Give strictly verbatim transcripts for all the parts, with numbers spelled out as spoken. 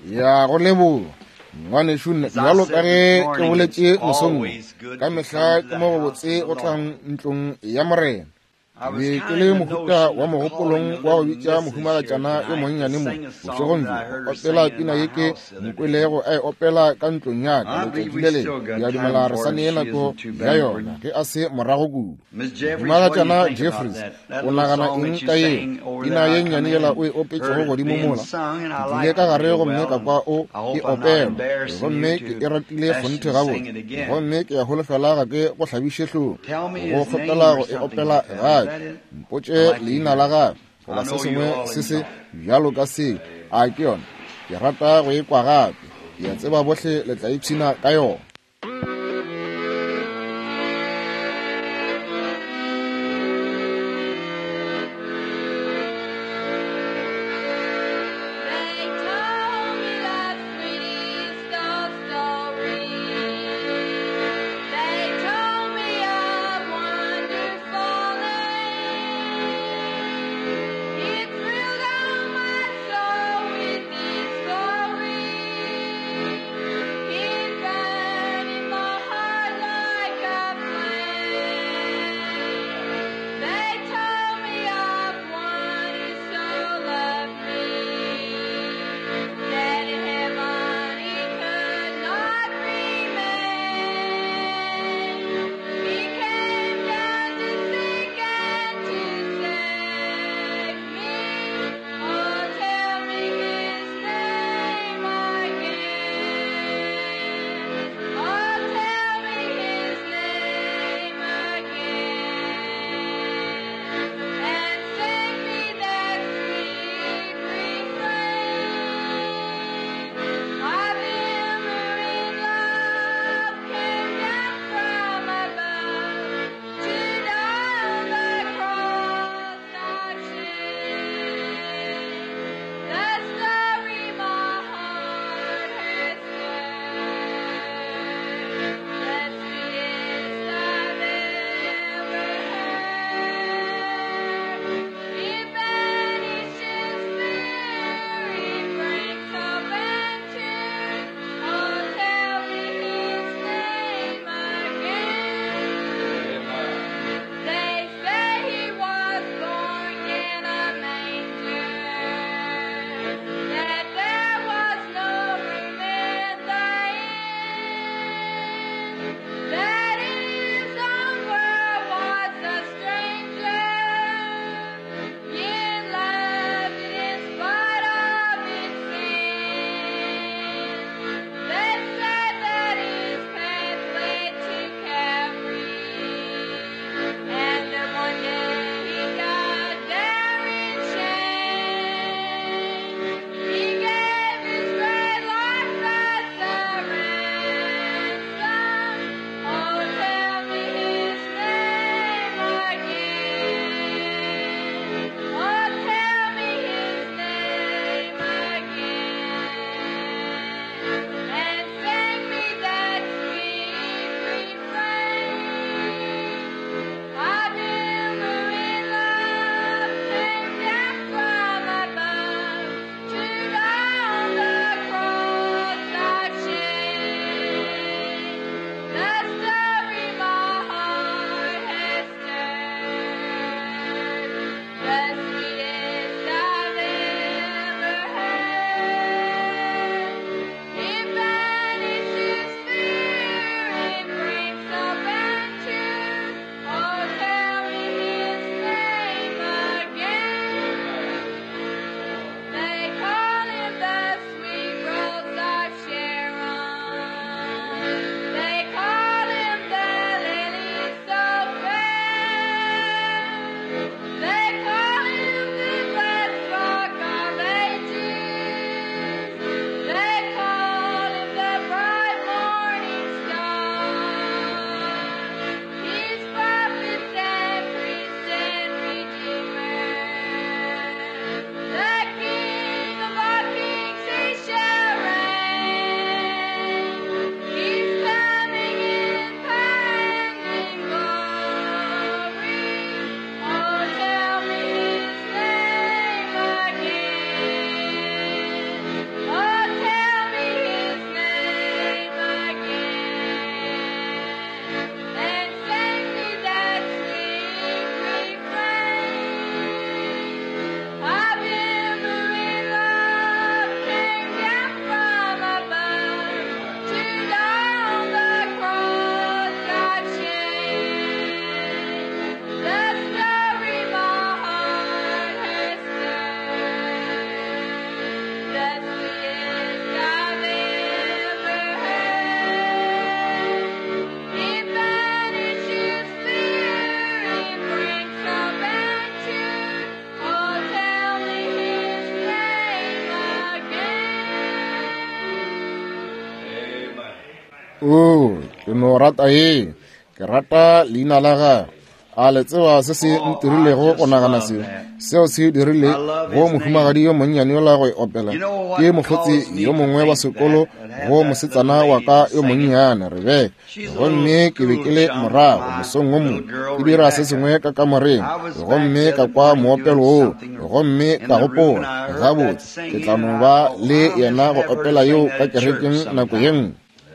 ya go lebo ngwane shunne ya lo ka ge ke boletse mosong ka mehla ke mo botse go tlang ntlong ya morena be ke le mohuta wa mogopolong wa go bitša mohumagatšana yo monnyane mo bošegong jo opela pina ye ke mokwelego a e opela ka ntlong yaka letšatši le le ya dumela re sa nee nako ya yona ge a se morago kudu. Mohumagatšana Jeffries o nagana eng ka ye pina ye nnyane yela o e opetšego godimo mola ke tlile ka gare gomme ka kwa o e opelwa gomme ke e ratile kgonthe gabotse gomme ke ya holofela ga ke go hlabiše hlong go kgopela go e opela gae mpotše leina la gae goba se sengwe se se bjalo ka seo a ke yona ke rata go e kwa gape ke a tseba bohle le tla ipshina ka yona. o ke no rata e ke rata leina la ga a le tseba se se ntirilego go nagana se seo se dirile go mohumagadi yo monnyane yo la go opela ke mokgotsi yo mongwe wa sekolo go mosetsana wa ka yo monnyane re be gomme ke be ke le morago mosong o mo ke dira se sengwe ka kamoreng gomme ka kwa moopelo o gomme ka gopola gabotse ke tla no ba le yena go opela yo ka kerekeng nako yeng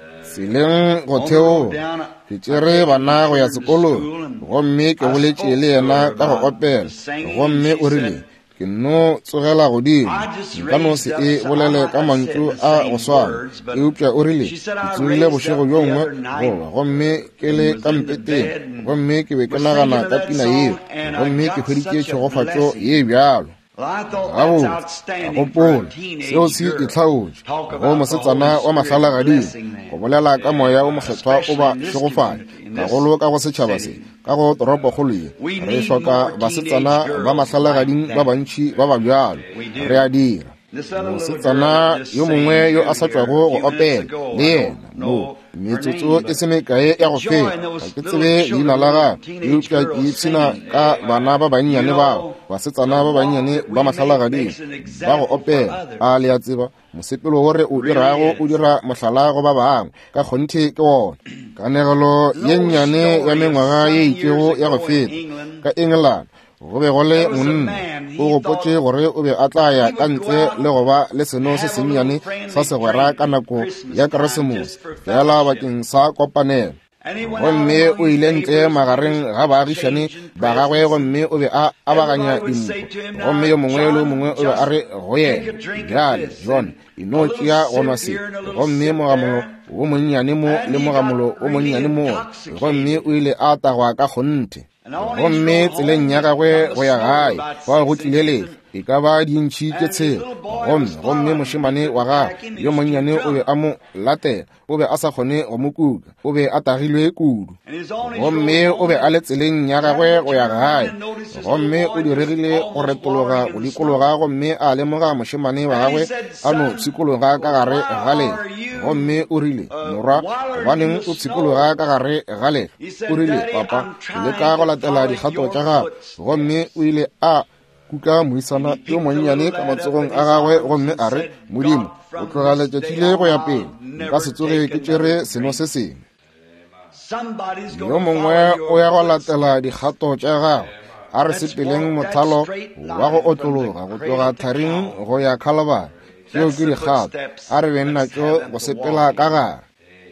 sileng go theo ke tsere bana go ya sekolo gomme ke boletše le yena ka go opela gomme o rile ke no tsogela godimo nka no se e bolele ka mantšu a go swana eupša o rile ke tsogile bošego bjo ngwe goba gomme ke le ka mpeteng gomme ke be ke nagana ka pina yeo gomme ke hweditše tšhogofatšo ye bjalo gabo a gopola seo se itlhaotše go mosetsana wa mahlalagading go bolela ka moya o mokgethwa o ba šogofala kagolo ka go setšhaba se ka go toropokgolo ye re hloka basetsana ba mahlalagading ba bantši ba ba bjalo re a dira mosetsana yo mongwe yo a sa tšwago go opela le yena mo metsotso e se mekae ya go fela ga ke tsebe leina la ga eupša ke ipshina ka bana ba bannyane bao basetsana ba bannyane ba mahlalagading ba go opela a le a tseba mosepelo gore o dirago o dira mohlala go ba bangwe ka kgonthe ke wona kanegelo ye nnyane ya mengwaga ye itšego ya go feta ka England go be go le monna o gopotše gore o be a tla ya ka ntle le go ba le seno se sennyane sa segwera ka nako ya keresemose fela bakeng sa kopanelo gomme o ile ntle magareng ga baagišane ba gagwe gomme o be a abaganya dimpo gomme yo mongwe le mongwe o be a re go yena bjale john ino tšea gonwa se gomme mogamolo wo monnyane mo le mogamolo wo monnyane mo gomme o ile a tagwa ka kgonthe gomme tseleng ya gagwe go ya gae fa go tlile e ka ba dintšhi ke tshela gomme gomme mošemane wa ga yo monnyane o be a mo latela o be a sa kgone go mo kuka o be a tagilwe kudu gomme o be a le tseleng ya gagwe go ya gae gomme o diregile go retologa go dikologa gomme a lemoga mošemane wa gagwe a no tshikologa ka gare gale gomme o rile morwa gobaneng o tshikologa ka gare gale o rile papa ke leka go latela dikgato tša gago gomme o ile a kuka moisana yo monnyane ka matsogong a gagwe gomme a re modimo o tloga letšatšile go ya pele nka se tsoge ke tšere seno se sengwe yo mongwe o ya go latela dikgato tša gagwe a re sepeleng mothalo wa go otlologa go tloga tharing go ya Calvary tšeo ke dikgato a re benna tšo go sepela ka gare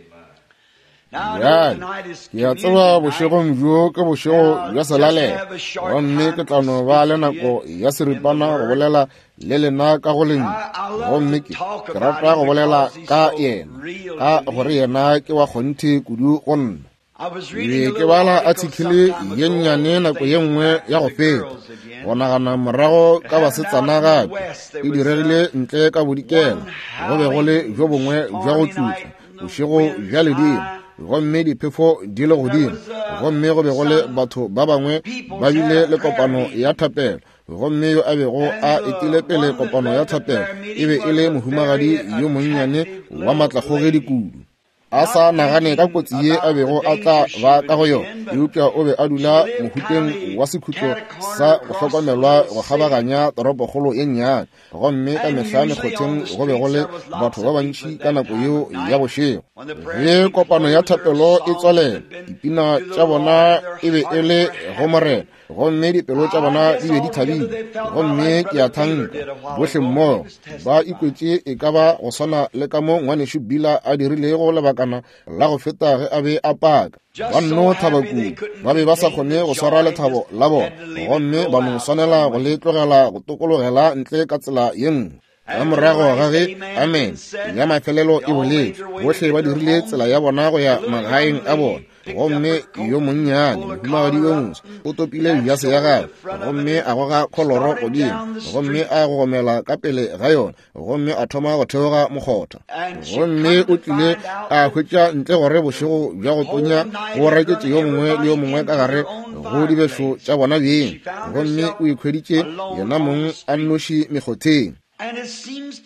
bjale ke a tseba bošegong bjo ke bošego bja selalela gomme ke tlano ba le nako ya seripana go bolela le lena ka go leng gomme ke rata go bolela ka yena ka gore yena ke wa kgonthe kudu go nna be ke bala athikile ye nnyane nako ye nngwe ya go feta go nagana morago ka basetsana gape e diregile ntle ka bodikela go be go le jo bongwe jwa go tlutla bošego bja ledimo gomme diphefo di le godimo gomme go be go le batho ba bangwe ba bile le kopano ya thapelo gomme yo a bego a etile pele kopano ya thapelo e be e le mohumagadi yo monnyane wa matlakgogedi kudu a sa nagane ka kotsi ye a bego a tla ba ka go yona eupša o be a dula mohuteng wa sekhutlo sa go hlokomelwa go kgabaganya toropokgolo ye nnyane gomme ka mehla mekgotheng go be go le batho ba bantši ka nako yeo ya bošego ge kopano ya thapelo e tswalela dipina tša bona e be e le go morena gomme dipelo tša bona di be di thabile gomme ke a thanka bohle mmogo ba ikwetše e ka ba go swana le ka mo ngwanešo bila a dirilego lebakana la go feta ge a be a paka ba nno thaba kudu ba be ba sa kgone go swara lethabo la bona gomme ba no swanela go le tlogela go tokologela ntle ka tsela ye nngwe ka morago ga ge amen ya mafelelo e boletše bohle ba dirile tsela ya bona go ya magaeng a bona gomme yo monnyane mohumagadi yo moso o topile bjase ya gagwe gomme a goga kholoro godimo gomme a gogomela ka pele ga yona gomme a thoma go theoga mokgotha gomme o tlile a hwetša ntle gore bošego bja go tonya go reketše yo mongwe le yo mongwe ka gare go dibešo tša bona beng gomme o ikhweditše yena mong a nnoši mekgotheng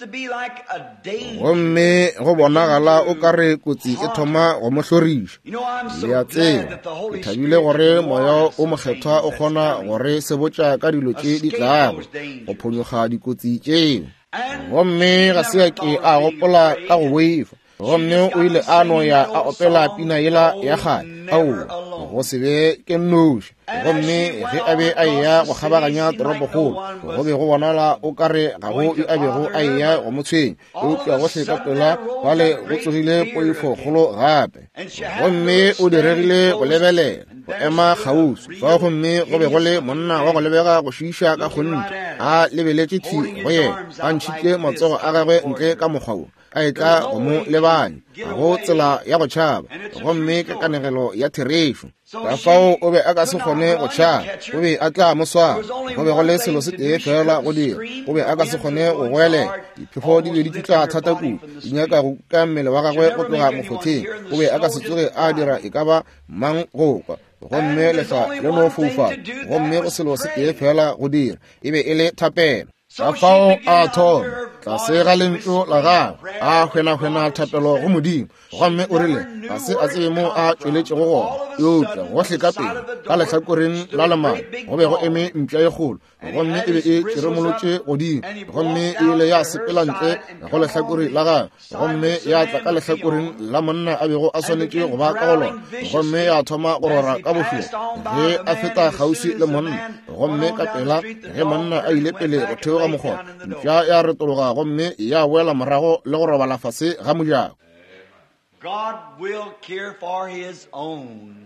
gomme go bonagala o ka re kotsi e thoma go mo hloriša. Le a tseba ke thabile gore moya o mokgethwa o kgona gore se botša ka dilo tše di tlago go phonyoga dikotsi tšeo. Gomme ga se ke a gopola ka go boifa, gomme o ile a no ya a opela pina yela ya gane ao go se be ke nnoši. Gomme ge a be a ya go kgabaganya toropokgolo go be go bonala o ka re ga go a bego a ya go motshweng o tla gohle ka pela bale go tsogile poifo kgolo gape. Gomme o diregile go lebelela go ema kgausi fa gomme go be go le monna wa go lebega go šiša ka gonne a lebeletše thi go yena a ntšhitše matsogo a gagwe ntle ka mokgwao a etla go mo lebane go tsela ya go tšhaba gomme ka kanegelo ya therešo. Ka fao o be a ka se kgone go tšhaba, o be a tla mo swara, go be go le selo se tee fela go dira, o be a ka se kgone go goele. Diphefo di be di tutla thata kudu di nyaka go ka mmele wa gagwe go tloga mofotheng, o be a ka se tsoge a dira e ka ba mang go kwa. Gomme lefa le no fofa, gomme go selo se tee fela go dira e be e le thapelo. Ka fao a thoma tla se ga lentso la gagwe a hwena-hwena thapelo go modimo, gomme o rile ga se a tsebe mo a tšweletše go gona eupša gohle ka pele ka lehlakoreng la lemane go be go eme mpša e kgolo, gomme e be e tšeremolotše godimo, gomme e ile ya sepela ntle go lehlakore la gagwe, gomme ya tla ka lehlakoreng la monna a bego a swanetše go ba ka go lona, gomme ya thoma go rora ka bošoro ge a feta kgauswi le monna, gomme ka pela ge monna a ile pele go theoga mokgona mpša ya retologa gomme ya boela morago le go robala fase ga mojako. God will care for his own.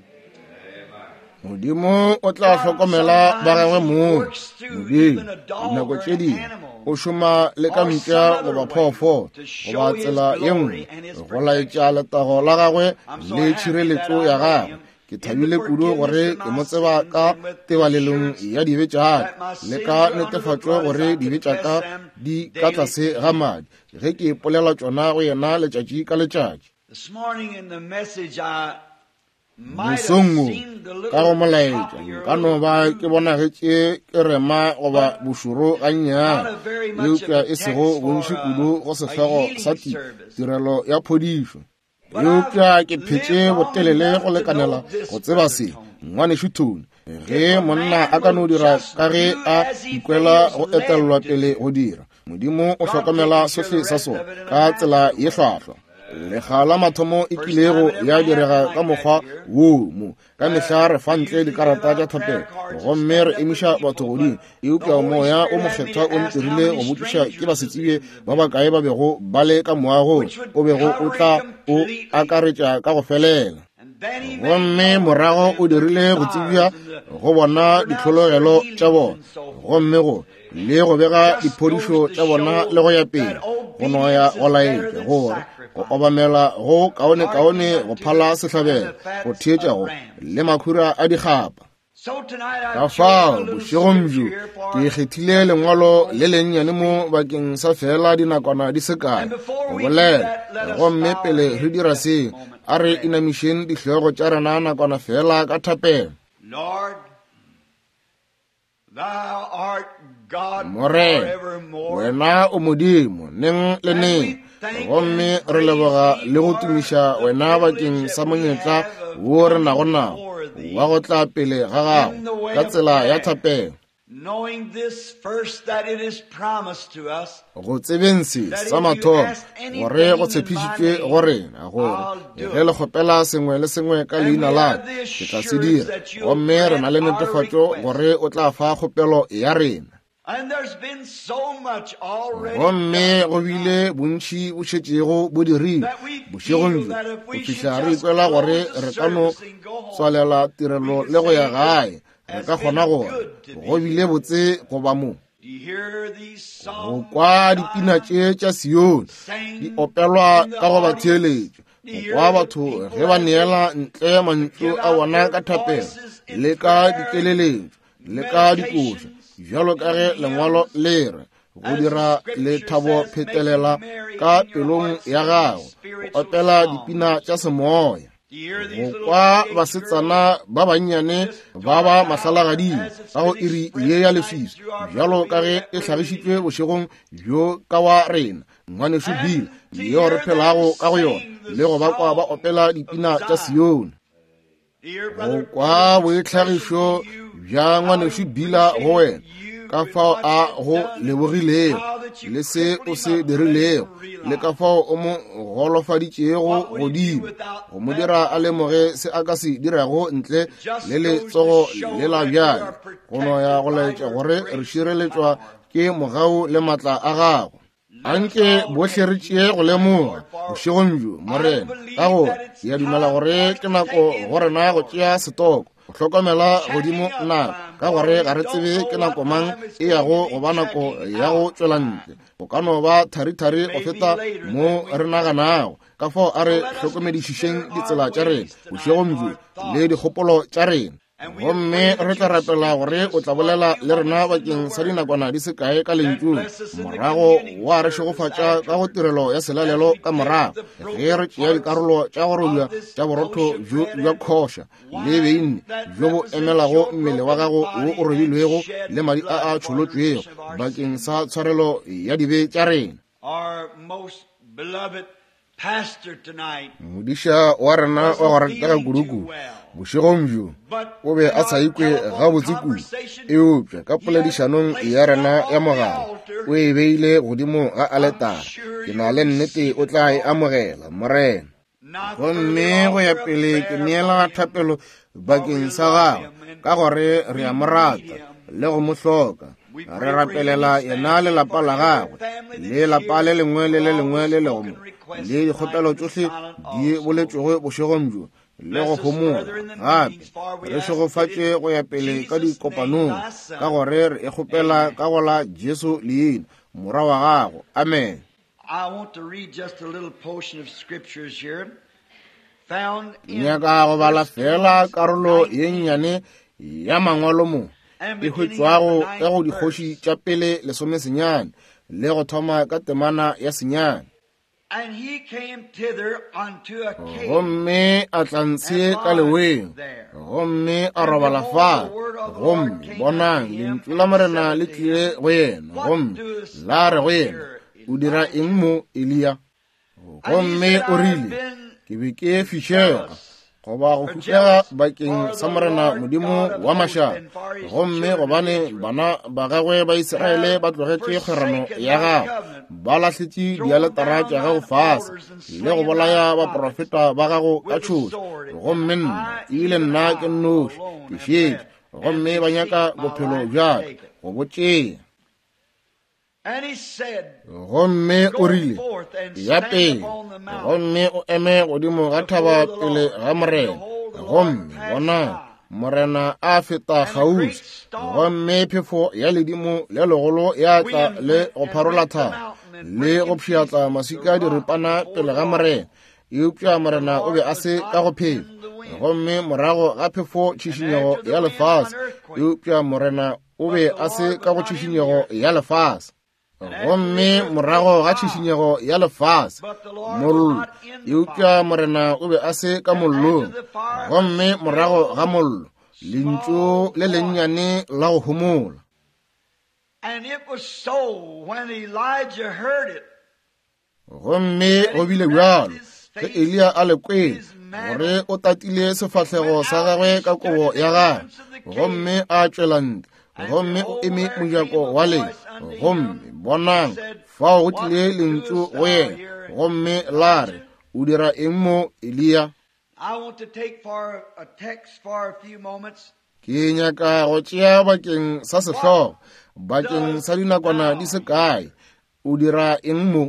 Modimo o tla hlokomela ba gagwe moo. Modimo dinako tše dingwe o šoma le ka mpša goba phoofolo goba tsela ye nngwe go laetša letago la gagwe le tšhireletšo ya gagwe. Ke thabile kudu gore ke mo tseba ka tebalelong ya dibe tša le ka netefatšo gore dibe tša ka di ka tlase ga madi ge ke ipolela tšona go yena letšatši ka letšatši. Mosongo ka go molaetša ka no ba ke bonagetše ke rema goba bošoro ga nnyane eupša e sego bontši kudu go sefego sa tirelo ya phodišo. Eupša ke phetše botelele go lekanela go tseba se ngwanešo Tony ge monna a ka no dira ka ge a ikwela go etelelwa pele go dira. Modimo o hlokomela sohle sa sona ka tsela ye hlwahlwa. Lekga la mathomo e kilego ya direga ka mokgwa woo mo ka mehla re fa ntle dikarata tša thapelo gomme re emiša batho godimo. Eupša moya o mokgethwa o ntirile go botšiša ke basetsibe ba bakae ba bego ba le ka moagong o bego o tla o akaretša ka go felela. Gomme morago o dirile go tsebja go bona ditlhologelo tša bona, gomme go le go bega diphodišo tša bona le go ya pele go noya go laetša gore go obamela go kaone-kaone go phala sehlabelo go theetšago le makhura a dikgapa. Ka fao bošegong bjo ke kgethile lengwalo le lennyane mo bakeng sa fela dinakwana di sekae go bolela gomme pele re dira se a re inamišeng dihlego tša rena nakwana fela ka thapelo. More wena o modimo neng le neng, gomme re leboga le go tumiša wena bakeng sa monyetla wo re nago nago wa go tla pele ga gago ka tsela ya thapelo. Go tsebeng se sa mathomo gore go tshepišitšwe go rena gore ge le kgopela sengwe le sengwe ka leina la ke tla se dira, gomme re na le netefatšo gore o tla fa kgopelo ya rena. Gomme go bile bontši bo šetšego bo dirile bošegong bjo go fihla re ikwela gore re ka no tswalela tirelo le go ya gae, re ka kgona gore go bile botse go ba mo go kwa dipina tše tša Sione di opelwa ka go ba theeletšo, go kwa batho ge ba neela ntle mantšu a bona ka thapelo le ka dikeleletšo le ka dikoša, bjalo ka ge lengwalo le re go dira le thabo phetelela ka pelong ya gago go opela dipina tša semoya. go kwa basetsana ba bannyane ba ba matlhalagading ka go iri ye ya leswiswi bjalo ka ge e tlhagišitšwe bošegong bjo ka wa rena ngwaneso Bila yeo re phelago ka go yona le go ba kwa ba opela dipina tša Sione. Go kwa boitlhagišo bja ngwaneso Bila go wena ka fao a go lebogilego le se o se dirilego le ka fao o mo golofaditšego godimo go mo dira a lemoge se a ka se dirago ntle le letsogo le la bjale go no ya go laetša gore re šireletšwa ke mogau le maatla a gago. Anke bohle re tšee go lemoga bošegong bjo morena ka gore ya dumela gore ke nako go rena go tšea setoko go hlokomela godimo nako ka gore ga re tsebe ke nako mang e yago go ba nako ya go tšwela ntle go ka no ba thari-thari go feta mo re naganago ka fao a re hlokomedišišeng ditsela tša rena bošegong bjo le dikgopolo tša rena. Gomme re tla rapela gore o tla bolela le rena bakeng sa dinakwana di se kae ka lentšu morago wa re šegofatša ka go tirelo ya selalelo ka morago ge re tšea dikarolo tša go robja tša borotho bja kgoša le beine bjo bo emelago mmele wa gago wo o robilwego le madi a a tšholotšwego bakeng sa tshwarelo ya dibe tša rena. Modiša wa rena wa go ratega kuduku bošegong bjo o be a sa ikwe gabotse kudu eupša ka poledišanong ya rena ya mogala o e beile godimo ga aletara ke na le nnete o tla e amogela morena. Gomme go ya pele ke neela thapelo bakeng sa gago ka gore re a mo rata le go mo hloka re rapelela yena lelapa la gagwe le lapa le lengwe le le lengwe le legomwe le dikgopelo tsohle di boletšwego bošegong bjo le go homola gape re šegofatše go ya pele ka dikopanong ka gore re e kgopela ka go la Jesu leina mora wa gago. Amen. Nyaka go bala fela karolo ye nnyane ya mangwalo mo e hwetšwago ka go dikgoši tša pele lesomesenyane le go thoma ka temana ya senyane. Gomme a tlantse ka leweng gomme a robala fa gomme bonang lentšu la morena le tlile go yena gomme la re go yena o dira eng mo Elia. Gomme o rile ke be ke fišega goba go fišega bakeng sa morena modimo wa mašaka gomme gobane bana ba gagwe ba Iseraele ba tlogetše kgerano ya gago ba lahletše dialetara tša gago fase le go bolaya baprofeta ba gago ka tšhoši gomme nna ebile nna ke nnoši ke šetše gomme ba nyaka bophelo bjaka go botšea. Gomme o rile ya pele gomme o eme godimo ga thaba pele ga morena gomme bona morena a feta gaufi gomme phefo ya ledimo le legolo ya tla le go pharola thaba le go pšhiatla maswika diripana pele ga morena eupša morena o be a se ka go phefa gomme morago ga phefo tšhišinyego ya lefase eupša morena o be a se ka go tšhišinyego ya lefase gomme morago ga tšhišinyego ya lefase mollo eupša morena o be a se ka mollong gomme morago ga mollo lentšu le lennyane la go homola. Gomme go bile bjalo ge Elia a le kwele gore o tatile sefahlego sa gagwe ka kobo ya gagwe gomme a tšwela ntle gomme o eme mojako wa le gomme bonang fao go tlile lentšu go yena gomme la re o dira eng mo Elia. Ke nyaka go tšea bakeng sa sehlogo bakeng sa dinakwana di se kae o dira eng mo.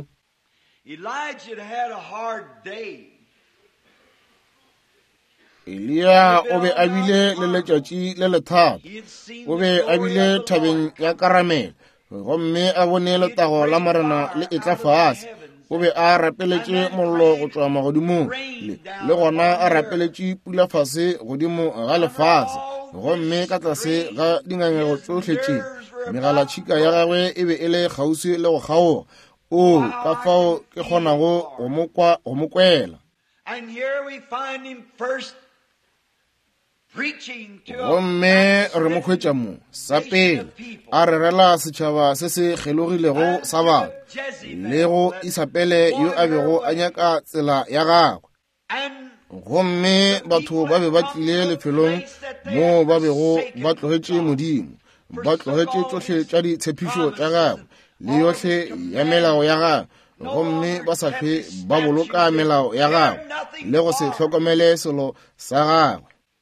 Elia o be a bile le letšatši le lethata o be a bile thabeng ya karamela gomme a bone letago la morena le etla fase o be a rapeletše mollo go tšwa magodimong le gona a rapeletše pula fase godimo ga lefase gomme ka tlase ga dingangego tšohle tše megalatšhika ya gagwe e be e le kgauswi le go kgaoga o ka fao ke kgonago go mo kwela. And here we find him first preaching to gomme re mo hwetša mo sa pele a re rela setšhaba se se kgelogilego sa batho le go isapele yo a bego a nyaka tsela ya gagwe. Gomme batho ba be ba tlile lefelong mo ba bego ba tlogetše Modimo, ba tlogetše tsohle tša ditshepišo tša gagwe le yohle ya melao ya gagwe, gomme ba sa hlwe ba boloka melao ya gagwe le go se hlokomele selo sa gagwe.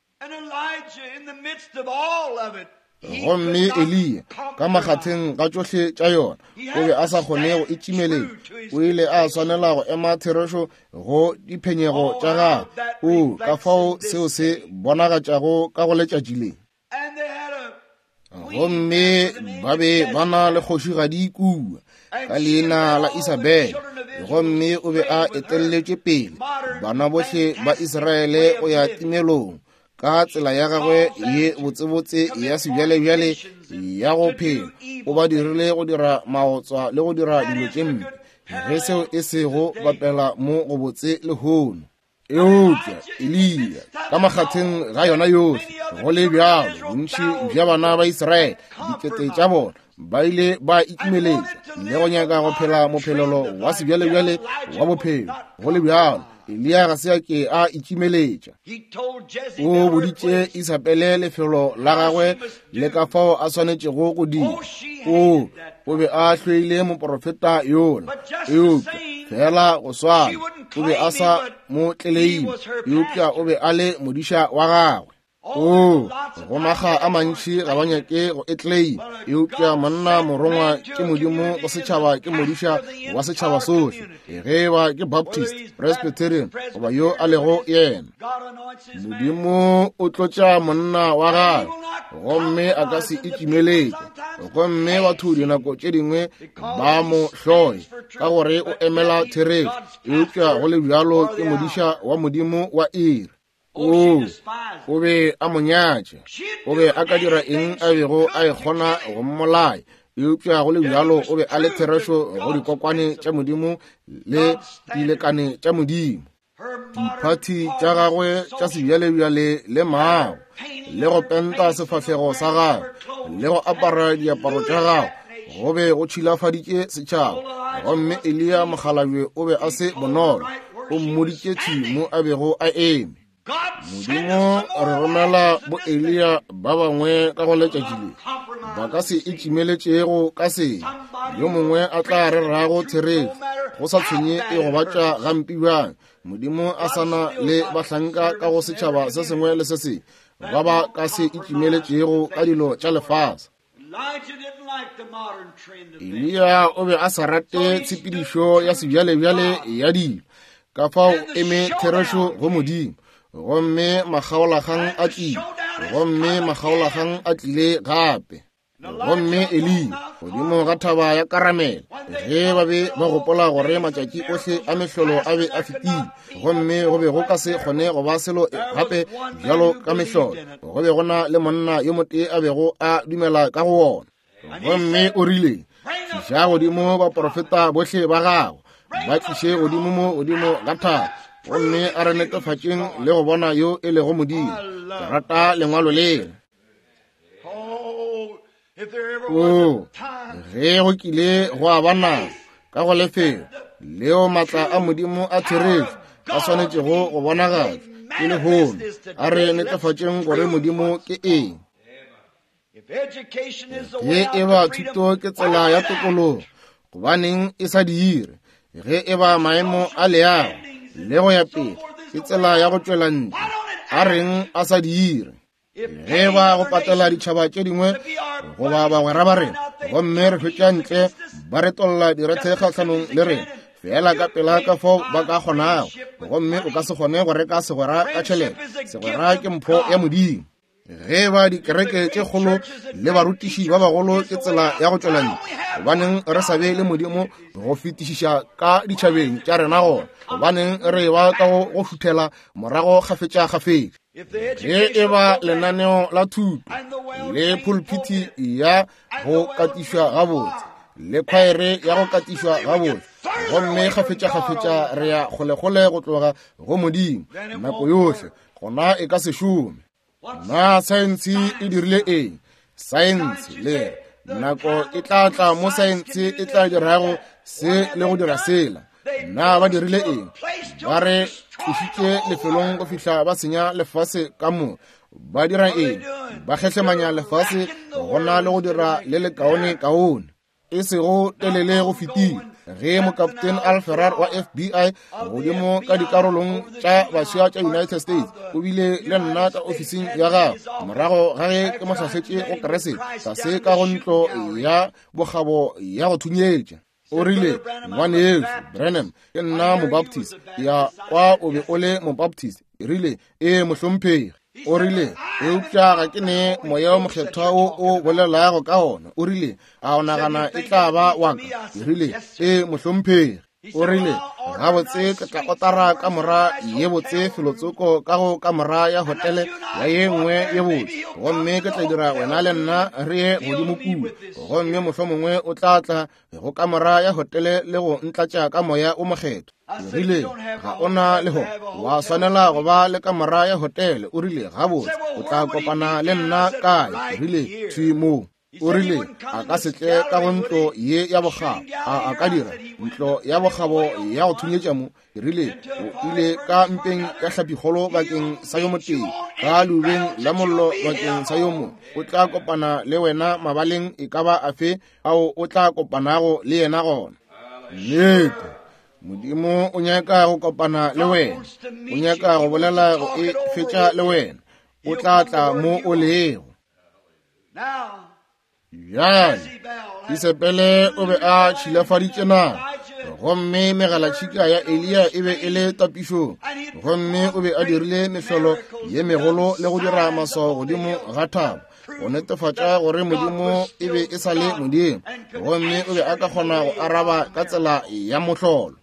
Gomme Elia ka makgatheng ka tsohle tša yona o be a sa kgone go itimeletša, o ile a swanela go ema therešo go diphenyego tša gagwe o ka fao seo se bonagatšago ka go letšatši le. Gomme ba be ba na le kgošigadi kua ka leina la Isabele, gomme o be a etelletše pele bana bohle ba Israele go ya timelong ka tsela ya gagwe ye botsebotse ya sebjalebjale ya go phela. O ba dirile go dira maotswa le go dira dilo tše mpe, ge seo e sego bapela mo go botse lehono. Eupša Elia ka makgatheng ga yona yohle go le bjalo bontši bja bana ba Israele dikete tša bona ba ile ba itumeletša le go nyaka go phela mophelelo wa sebjalebjale wa bophelo. Go le bjalo Elia ga se a ke a itumeletša, o boditše Isapele lefelo la gagwe le ka fao a swanetšego go dira. O o be a hlweile moprofeta yola, eupša fela go swana o be a sa mo tleleile, eupša o be a le modiša wa gagwe. O go maga a mantši ga ba nyake go etleile, eupša monna morongwa ke Modimo go setšhaba ke modiša wa setšhaba sohle, ge ba ke Baptist, Presbyterian goba yo a lego yena. Modimo o tlotša monna wa gagwe gomme a ka se itimeletše, gomme batho dinako tše dingwe ba mo hloe ka gore o emela therešo, eupša go le bjalo ke modiša wa Modimo wa Iri. O o be a mo nyatša, o be a ka dira eng a bego a e kgona go mmolaya, eupša go le bjalo o be a le therešo go dikokwane tša Modimo le dilekane tša Modimo. Diphathi tša gagwe tša sebjalebjale le maago le go penta sefahlego sa gagwe le go apara diaparo tša gagwe go be go tšhilafaditše setšhaba. Gomme Elia mokgalabje o be a se bonolo, o mmoditše tšhimo a bego a eme. Modimo re romela bo Elia ba bangwe ka go letšatši le ba ka se itimeletšego ka se yo mongwe a tla re rago therešo go sa tshwenye e go batša gampi bjang. Modimo a sana le bahlanka ka go setšhaba se sengwe le se se ba ba ka se itimeletšego ka dilo tša lefase. Elia o be a sa rate tshepedišo ya sebjalebjale ya dilo ka fao eme therešo go Modimo. Gomme makgaolakgang a tlile, gomme makgaolakgang a tlile gape. Gomme Elia godimo ga thaba ya karamela ge ba be ba gopola gore matšatši ohle a mehlolo a be a fetile, gomme go be go ka se kgone go ba selo gape bjalo ka mehlolo. Go be go na le monna yo motee a bego a dumela ka go ona. Gomme o rile tliša godimo baprofeta bohle ba gago ba tliše godimo mo godimo ga thaba, gomme a re netefatšeng le go bona yo e lego Modimo. Ke rata lengwalo le o ge go kile go a bana ka go lefelo leo maatla a Modimo a therešo a swanetšego go bonagatša ke lehono, a re netefatšeng gore Modimo ke eng. Ge e ba thuto ke tsela ya tokologo, gobaneng e sa dire? Ge e ba maemo a leago le go ya pele ke tsela ya go tšwela ntle, a reng a sa dire? Ge ba go patela ditšhaba tše dingwe goba bagwera ba rena, gomme re hwetša ntle ba retolla direthe kgahlanong le rena fela ka pela ka fao ba ka kgonago, gomme o ka se kgone go reka segwera ka tšhelete. Segwera ke mpho ya Modimo. Ge ba dikereke tše kgolo le barutiši ba bagolo ke tsela ya go tšwela ntle, gobaneng re sa be le Modimo go fetišiša ka ditšhabeng tša rena gona, gobaneng re ba ka go futhela morago kgafetša kgafetša. Ge e ba lenaneo la thuto le pulpiti ya go katišwa gabotse, le khwaere ya go katišwa gabotse gomme kgafetša-kgafetša re ya kgole-kgole go tloga go modimo nako yohle gona e ka se šome. Na saense e dirile eng? Saense le nako e tla tla mo saense e tla dirago se le go dira sela. Na ba dirile eng? Ba re tlišitše lefelong go fihla ba senya lefase ka mo. Ba dira eng? Ba kgehlemanya lefase gona le go dira le le kaone-kaone e sego telele go fetile. Ge mokaptene Al Ferrar wa F B I godimo ka dikarolong tša bašwa tša United States o bile le nna ka ofising ya gago morago ga ge ke mohlahletše go keresete ka se ka go ntlo ya bogabo ya go thunyetša. O rile ngwane yeso Branham ke nna mobaptist ya kwa o be o le mobaptist. E rile e mohlomphegi. O rile eupša ga ke ne moya wa mokgethwa o o bolelago ka ona. O rile a o nagana e tla ba waka? E rile e mohlomphegi. O rile gabotse ke tla otara ka mora ye botse filotsoko ka go ka mora ya hotele ya ye nngwe ye botse gomme ke tla dira wena le nna re ye godimo kudu gomme mohlomongwe o tla tla go ka mora ya hotele le go ntlatša ka moya o mokgetho. E rile ga ona leho wa swanela go ba le ka mora ya hotele. O rile gabotse o tla kopana le nna kae? E rile thimo. O rile a ka setle ka go ntlo ye ya bogabo a ka dira ntlo ya bogabo ya go thunyetša mo. E rile o ile ka mpeng ya hlapikgolo bakeng sa yo moteng ka lubeng la mollo bakeng sa yo mo. O tla kopana le wena mabaleng e ka ba afe ao o tla kopanago le yena gona. Nnete modimo o nyaka go kopana le wena, o nyaka go bolela go e fetša le wena. O tla tla mo o lego. Jale Isepele o be a tšhilafaditše na gomme megalatšhika ya Elia e be e le tapišong gomme o be a dirile mehlolo ye megolo le go dira maswao godimo ga thabo go netefatša gore modimo e be e sa le modimo gomme o be a ka kgona go araba ka tsela ya mohlolo.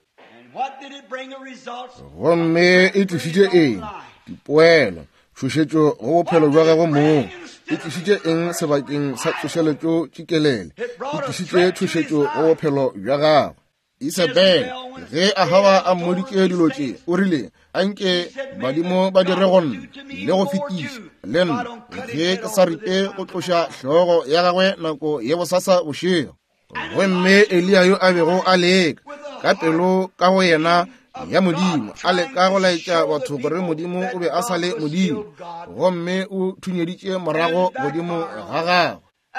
Gomme e tlišitše eng? Dipoelo tšhošetšo go bophelo bja gagwe moo. E tlišitše eng sebakeng sa tšošeletšo tšikelele? E tlišitše tšhošetšo go bophelo bja gagwe. Isabel ge a gaba a mmoditše dilo tše o rile a nke badimo ba dire go nna le go fetiša le nna ge ke sa rite go tloša hlogo ya gagwe nako ye bosasa bošego. Gomme Elia yo a bego a leka ka pelo ka go yena ya modimo a leka go laetša batho gore modimo o be a sa le modimo gomme o thunyeditše morago godimo ga gagwe.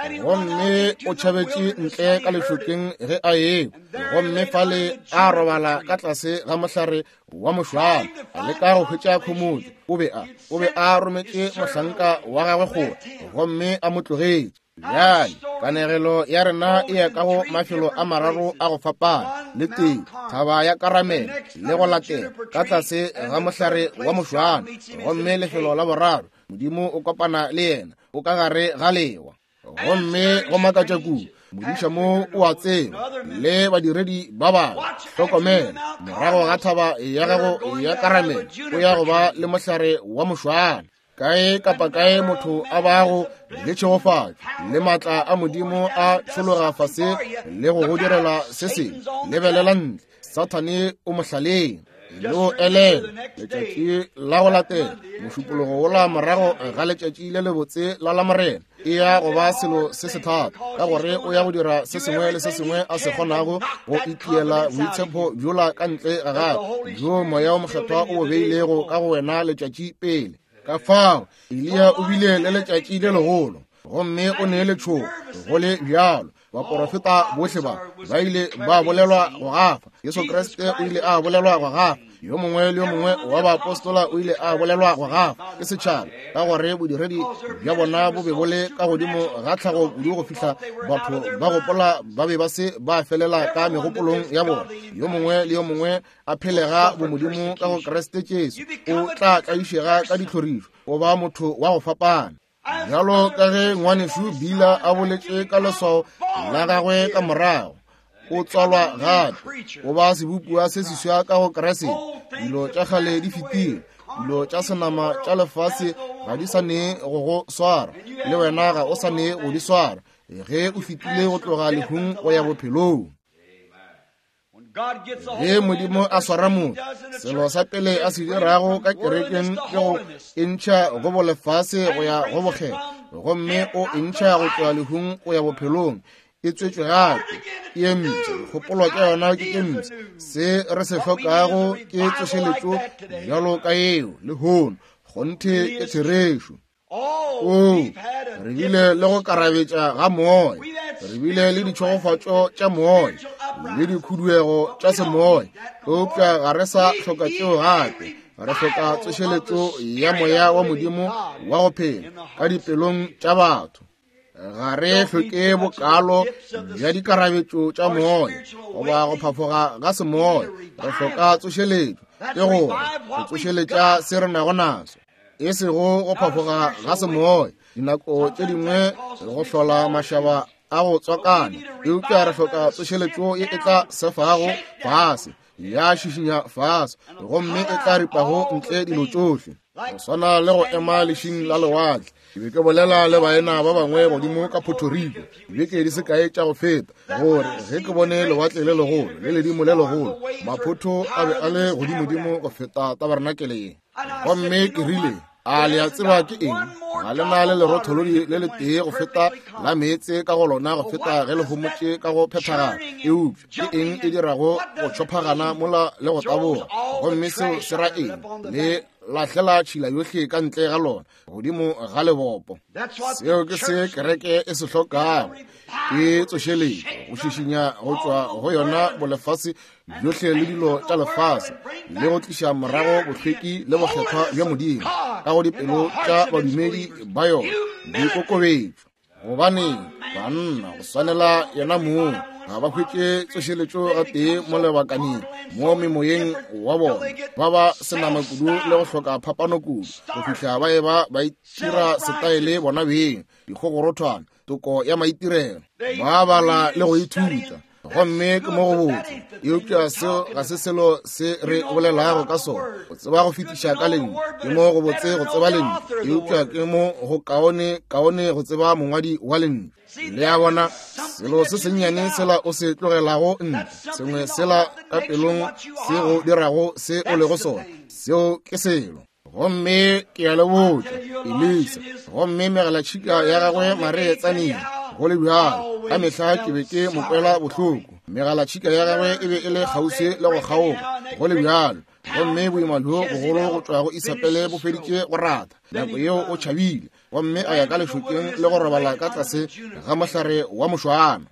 Gomme o tšhabetše ntle ka lešokeng ge a ye gomme fale a robala ka tlase ga mohlare wa mošwana a leka go hwetša khomotšo o be a o be a rometše mohlanka wa gagwe kgole gomme a mo tlogetše. Bjale kanegelo ya rena e ya ka go mafelo a mararo a go fapana le teng thaba ya karamela le go latela ka tlase ga mohlare wa mošwana gomme lefelo la boraro modimo o kopana le yena o ka gare ga lewa. Gomme go makatša kudu modiša mo o a tsena le badiredi ba bangwe hlokomela morago ga thaba ya gago ya karamela o ya go ba le mohlare wa mošwana. Kae kapa kae motho a bago le tšhegofatšo le maatla a modimo a tšhologa fase le go go direla se sengwe lebelela ntle Sathane o mohlaleng lo elela letšatši la go latela mošupologo o la morago ga letšatši le lebotse la lamorena e ya go ba selo se se thata ka gore o ya go dira se sengwe le se sengwe a se kgonago go itiela boitshepo bjola ka ntle ga gagwe jo moya wa mokgethwa o beilego ka go wena letšatši pele. Ka fao Elia o bile le letšatši le legolo gomme o neele tšhogo go le bjalo baporofeta bohle ba ba ile ba bolelwa go gafa. Yesu Kriste o ile a bolelwa go gafa, yo mongwe le yo mongwe wa baapostola o ile a bolelwa go gafa ke setšhaba ka gore bodiredi bja bona bo be bole ka godimo ga tlhago kudu go fihla batho ba gopola ba be ba se ba felela ka megopolong ya bona. Yo mongwe le yo mongwe a phelega bomodimo ka go Kriste Jesu o tla tlaišega ka dihlorišo o ba motho wa go fapana. Jalo ka ge ngwaneso Bila a boletše ka leswao la gagwe ka morago o tswalwa gape o ba sebopua se seswa ka go Keresete. Dilo tša kgale di fetile, dilo tša senama tša lefase ga di sa ne go go swara le wena ga o sa ne go di swara. ge o fitile go tloga lehung go ya bophelong. Ge Modimo a swara motho, selo sa pele a se dirago ka kerekeng ke go entšha go bolefase go ya go bokgetho, gomme o entšha go tloga lehung go ya bophelong e tswetšwe gape e emetše. Kgopolo ke yona ke emetše, se re se hlokago ke tsošeletšo bjalo ka eo le hono gonthe ke therešo. O re bile le go karabetša ga moya, re bile le ditšhogofatšo tša moya le dikhuduego tša semoya. Eupša ga re sa hloka tšeo gape, re hloka tsošeletšo ya moya wa Modimo wa go phela ka dipelong tša batho. Ga re hloke bokalo bja dikarabetšo tša moya goba go phafoga ga semoya. Re hloka tsošeletšo ke gore go tsošeletša se re nago naso, e sego go phafoga ga semoya. Dinako tše dingwe go hlola mašaba a go tswakana. Eupša re hloka tsošeletšo ye e tla sefago fase, ya šišinya fase, gomme e tla ripago ntle dilo tšohle. Go swana le go ema lešing la lewatle. Ke be ke bolela le baena ba bangwe godimo ka Puerto Rico, dibeke di se kae tša go feta, gore ge ke bone lewatle le legolo le ledimo le legolo, maphoto a be a le godimodimo go feta tabernakele ye. Gomme ke rile, a le a tseba ke eng? Ga le na le lerotholodi le le tee go feta la meetse ka go lona go feta ge le homotše ka go phethagana. Eupša ke eng e dirago go tšhophagana mola le go taboga, gomme seo se ra eng? Le lahlela tšhila yohle ka ntle ga lona godimo ga lebopo. Seo ke se kereke e se hlokago, ke tsošeletšo go šišinya go tšwa go yona bolefase bjohle le dilo tša lefase, le go tliša morago bohlweki le bokgethwa bja Modimo ka go dipelo tša badumedi ba yona di kokobetšwa. Gobane banna go swanela yena moo ga ba hwetše tsošeletšo ga tee mo lebakaneng mo memoyeng wa bona, ba ba senama kudu le go hloka phapano kudu go fihla ba e ba ba itira setaele bona beng dikgogorothwana toko ya maitirelo, ba bala le go ithuta. Gomme ke mo go botse, eupša seo ga se selo se re bolelago ka sona, go tseba go fetiša ka lentswe ke mo go botse go tseba lentswe, eupša ke mo go kaone kaone go tseba mongwadi wa lentswe. Le ya bona selo se sennyane sela o se tlogelago ntle, sengwe sela ka pelong se go dirago se o lego sona, seo ke selo. Gomme ke ya le botse Elisa, gomme megalatšhika ya gagwe Maria tsaneng go le bjalo, ka mehla ke be ke mokwela bohloko. Megalatšhika ya gagwe e be e le kgause le go kgaoga go le bjalo, gomme boimalhuo bogolo go tšwa go Isapele bo feditše go rata. Nako yeo o tšhabile, gomme a ya ka lešokeng le go robala ka tlase ga mohlare wa mošwana.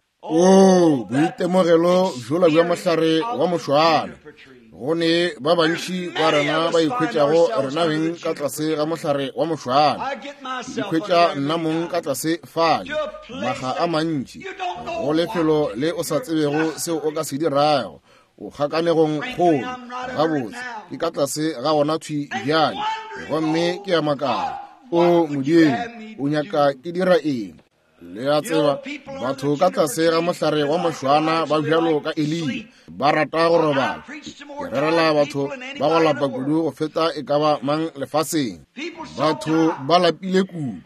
O boitemogelo bjola bja mohlare wa mošwana. Gone ba bantši ba rena ba ikhwetšago rena beng ka tlase ga mohlare wa mošwana. Ke ikhwetša nna mong ka tlase fale, maga a mantši, go lefelo le o sa tsebego seo o ka se dirago, o kgakanegong kgolo gabotse ke ka tlase ga gona thwi bjale. Gomme ke ya makala, o Modimo o nyaka ke dira eng? Le a tseba batho ka tlase ga mohlare wa mošwana ba bjalo ka Elia ba rata go robala. Ke rerela batho ba go lapa kudu go feta e ka ba mang lefaseng. Batho ba lapile kudu,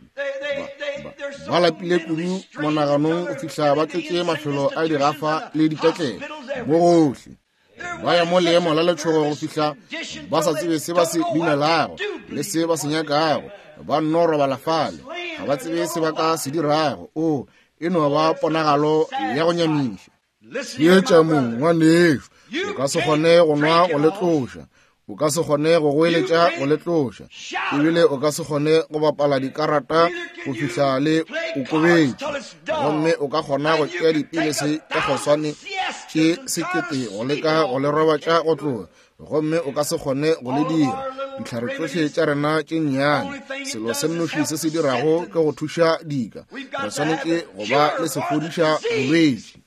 ba lapile kudu monaganong go fihla ba tletše mafelo a digafa le diketlele mo gohle. Ba ya mo leemo la letšhogo go fihla ba sa tsebe se ba se dumelago le se ba se nyakago, ba nno robala fale, ga ba tsebe se ba ka se dirago. O e no ba ponagalo ya go nyamiša. Yetša mong ngwaneso, o ka se kgone go nwa go letloša, o ka se kgone go goeletša go letloša, ebile o ka se kgone go bapala dikarata go fihla le okobetše, gomme o ka kgona go tšea dipilese tša kgoswane tše sekete go leka go le roba tša go tloga, gomme o ka se kgone go le dira. Dihlare tsohle tša rena tše nnyane, selo se nnoši se se dirago ke go thuša dika. Re swanetše go ba le sefodiša bolwetši,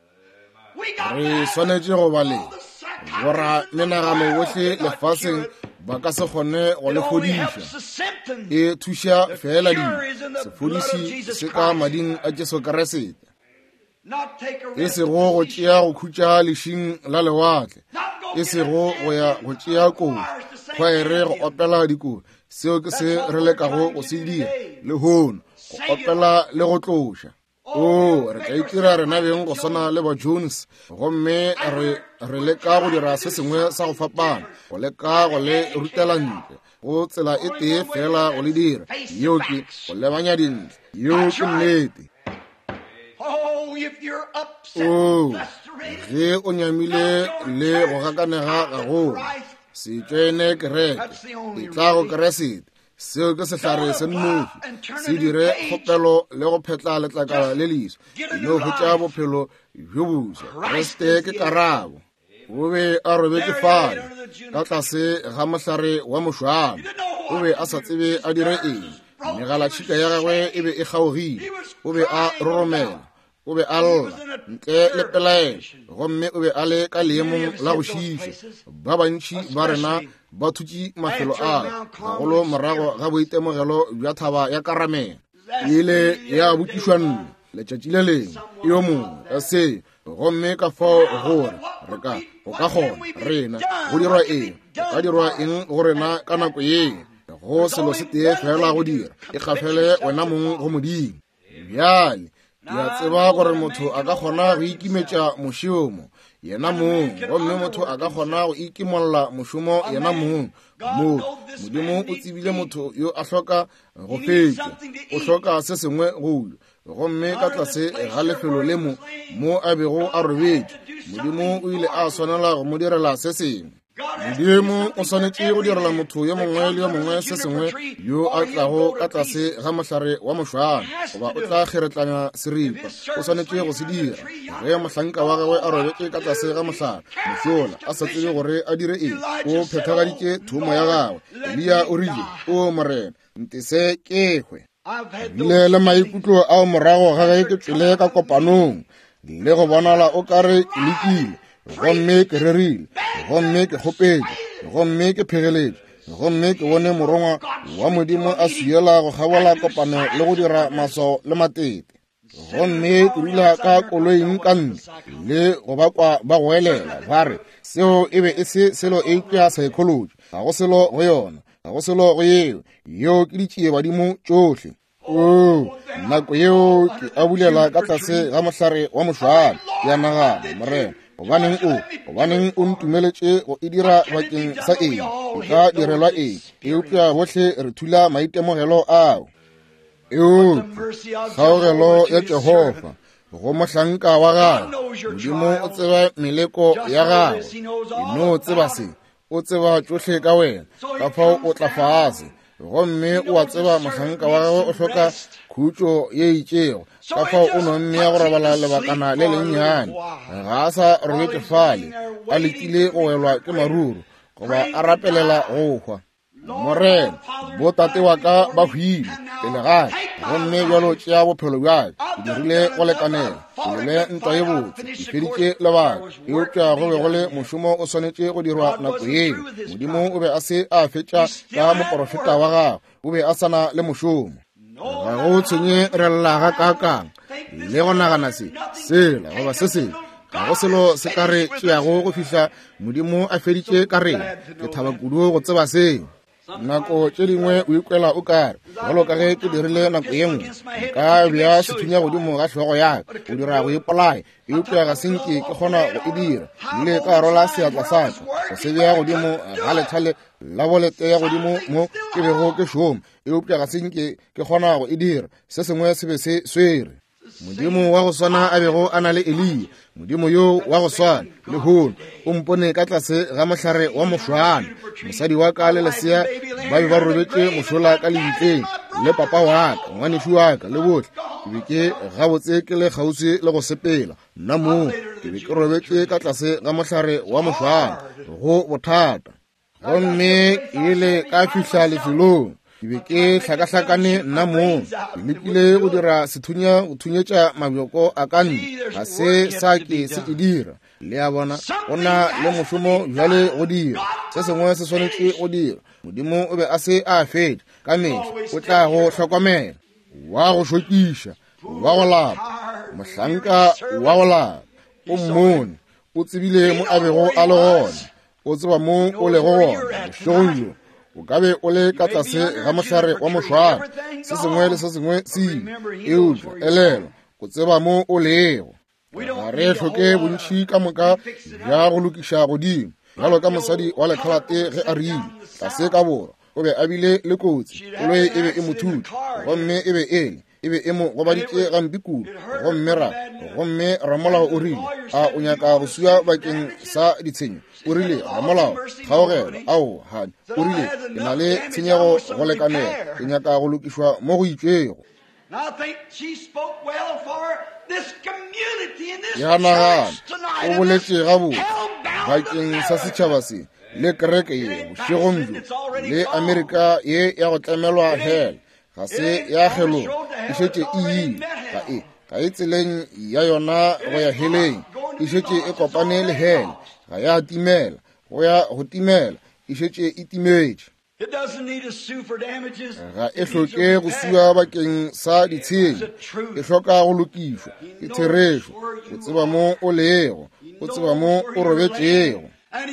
re swanetše go ba le bora menagano bohle lefaseng ba ka se kgone go le fodiša. E thuša fela di sefodiši se ka mading a Jesu Keresete, e sego go tšea go khutša lešing la lewatle, e sego go ya go tšea kobo khwaere go opela dikobo. Seo ke se re lekago go se dira le hono, go opela le go tloša. o re tla itira rena beng go swana le ba Jones gomme re re leka go dira se sengwe sa go fapana go leka go le rutelantle go tsela e tee fela go le dira yo ke go lebanya dintle yo ke nnete. o ge o nyamile le go gakanega gagolo se tsene kereke e tla go keresete seo ke sehlare se nnofi se dire kgopelo le go phetla letlakala le leso no hutša bophelo bjo bosa kreste ke karabo o be a robetse fale ka tlase ga mohlare wa mošwana o be a sa tsebe a dire eng megala tšhika ya gagwe e be e kgaogile o be a roromela o be a lla ntle le pelaelo gomme o be a le ka leemong la go šiiša ba bantši ba rena ba thutše mafelo a gagolo morago ga boitemogelo bja thaba ya karamela e ile ya bokišwa nna letšatši le lengwe yo mongwe a se gomme ka fao gore re ka go ka kgona rena go dirwa eng go ka dirwa eng go rena ka nako yeng go selo se tee fela go dira e kgafele wena mong go modimo bjale ke a tseba gore motho a ka kgona go ikimetša mošomo yena mong gomme motho a ka kgona go ikimolla mošomo yena mong mo modimo o tsebile motho yo a hloka go fetša o hloka se sengwe golo gomme ka tlase ga lefelo le mo mo a bego a robetše modimo o ile a swanela go mo direla se sengwe. Modimo o swanetše go direla motho yo mongwe le yo mongwe se sengwe yo a tlago ka tlase ga mohlare wa mošwana goba o tla kgeretlanya seripa o swanetše go se dira ge mohlanka wa gagwe a robetše ka tlase ga mohlare mošola a sa tsebe gore a dire eng o phethagaditše thumo ya gagwe. Elia o rile o morena ntese kehwe bile le maikutlo ao morago ga ge ke tswile ka kopanong le go bonala o kare ke lekile gomme ke rerile gomme ke kgopetše gomme ke phegeletše gomme ke bone morongwa wa modimo a siela go gabola kopano le go dira maswao le matete gomme ke dula ka koloing ka ntle le go bakwa ba go elela ba re seo e be e se selo e tšea psychology ga go selo go yona ga go selo go yeo yo ke ditšee badimo tšohle. o nako yeo ke a bulela ka tlase ga mohlare wa mošwana ya nagana morena gobaneng o gobaneng o ntumeletše go e dira bakeng sa eng e ka direlwa eng eupša bohle re thula maitemogelo ao eo kgaogelo ya Jehova go mohlanka wa gago modimo o tseba meleko ya gago eno o tseba se o tseba tšohle ka wena ka fao o tla fase gomme o a tseba mohlanka wa gago o hloka khutšo ye itšego ka fao o nommea go robala lebakana le lennyane ga a sa robetše fale a lekile go welwa ke maruru goba a rapelela go hwa. Morena botate wa ka ba hwile pele gae gomme bjalo tšea bophelo bjale ke dirile go lekanela ke le ntwa ye botse ke feditše lebaka eupša go be go le mošomo o swanetše go dirwa nako yeo modimo o be a se a fetša ka moporofeta wa gago o be a sana le mošomo ga go tshwenye re llaga kakang le go nagana se sela goba se selo ga go selo se ka re tšeago go fihla modimo a feditše ka rena ke thaba kudu go tseba seo. Nako tše dingwe o ikwela o kare jalo ka ge ke dirile nako ye nngwe ka bja sethunya godimo ga hlogo yaka o dira go ipolaya eupša ga senke ke kgona go e dira ile ka rola seatla saka go se bja godimo ga lethale la bolete ya godimo mo ke bego ke šoma eupša ga senke ke kgona go e dira se sengwe se be se swere. Modimo wa go swana a bego a na le Elia modimo yo wa go swana le hono o mpone ka tlase ga mohlare wa mošwana mosadi wa ka le lesea ba be ba robetše mošola ka lentleng le papa wa ka ngwanešo wa ka le bohle ke be ke gabotse ke le kgauswi le go sepela nna moo ke be ke robetše ka tlase ga mohlare wa mošwana go bothata gomme ke ile ka fihla lefelong ke be ke hlakahlakane nna moo ke lekile go dira sethunya go thunyetša mabjoko a ka ntle ga se sa ke se ke dira le a bona go na le mošomo bjale go dira se sengwe se swanetše go dira modimo o be a se a fetša ka mehla o tla go hlokomela wa go šokiša wa go lapa mohlanka wa go lapa o mmone o tsebile mo a bego a le gona o tseba mo o lego gona mošogong o ka be o le ka tlase ga mohlare wa mošwana se sengwe le se sengwe se eupša elelo o o tseba mo o lego ga re tlhoke bontšhi ka moka ja go lokiša godimo jalo ka mosadi wa lekgalate ge a rile tlase ka borwa o be a bile le kotsi koloi e be e mothuta gomme e be ele e be e mo gobaditše gampi kudu gomme ra gomme ramolao o rile a o nyaka go sua bakeng sa ditshenyo o rile ramolao kgaogelo ao gane o rile ke na le tshenyego go lekanela ke nyaka go lokišwa mo go itšego ya nagana o boletše gabotse bakeng sa setšhaba se le kereke ye bošegong bjo le amerika ye ya go tlamelwa hela ga se ya gelo e šetše e ile ga e ga e tseleng ya yona go ya heleng e šetše e kopane le hela ga ya timela go ya go timela e šetše e timetše ga e hloke go sua bakeng sa ditshenyo e hloka go lokišwa e therešo o tseba mo o lego o tseba mo o robetšego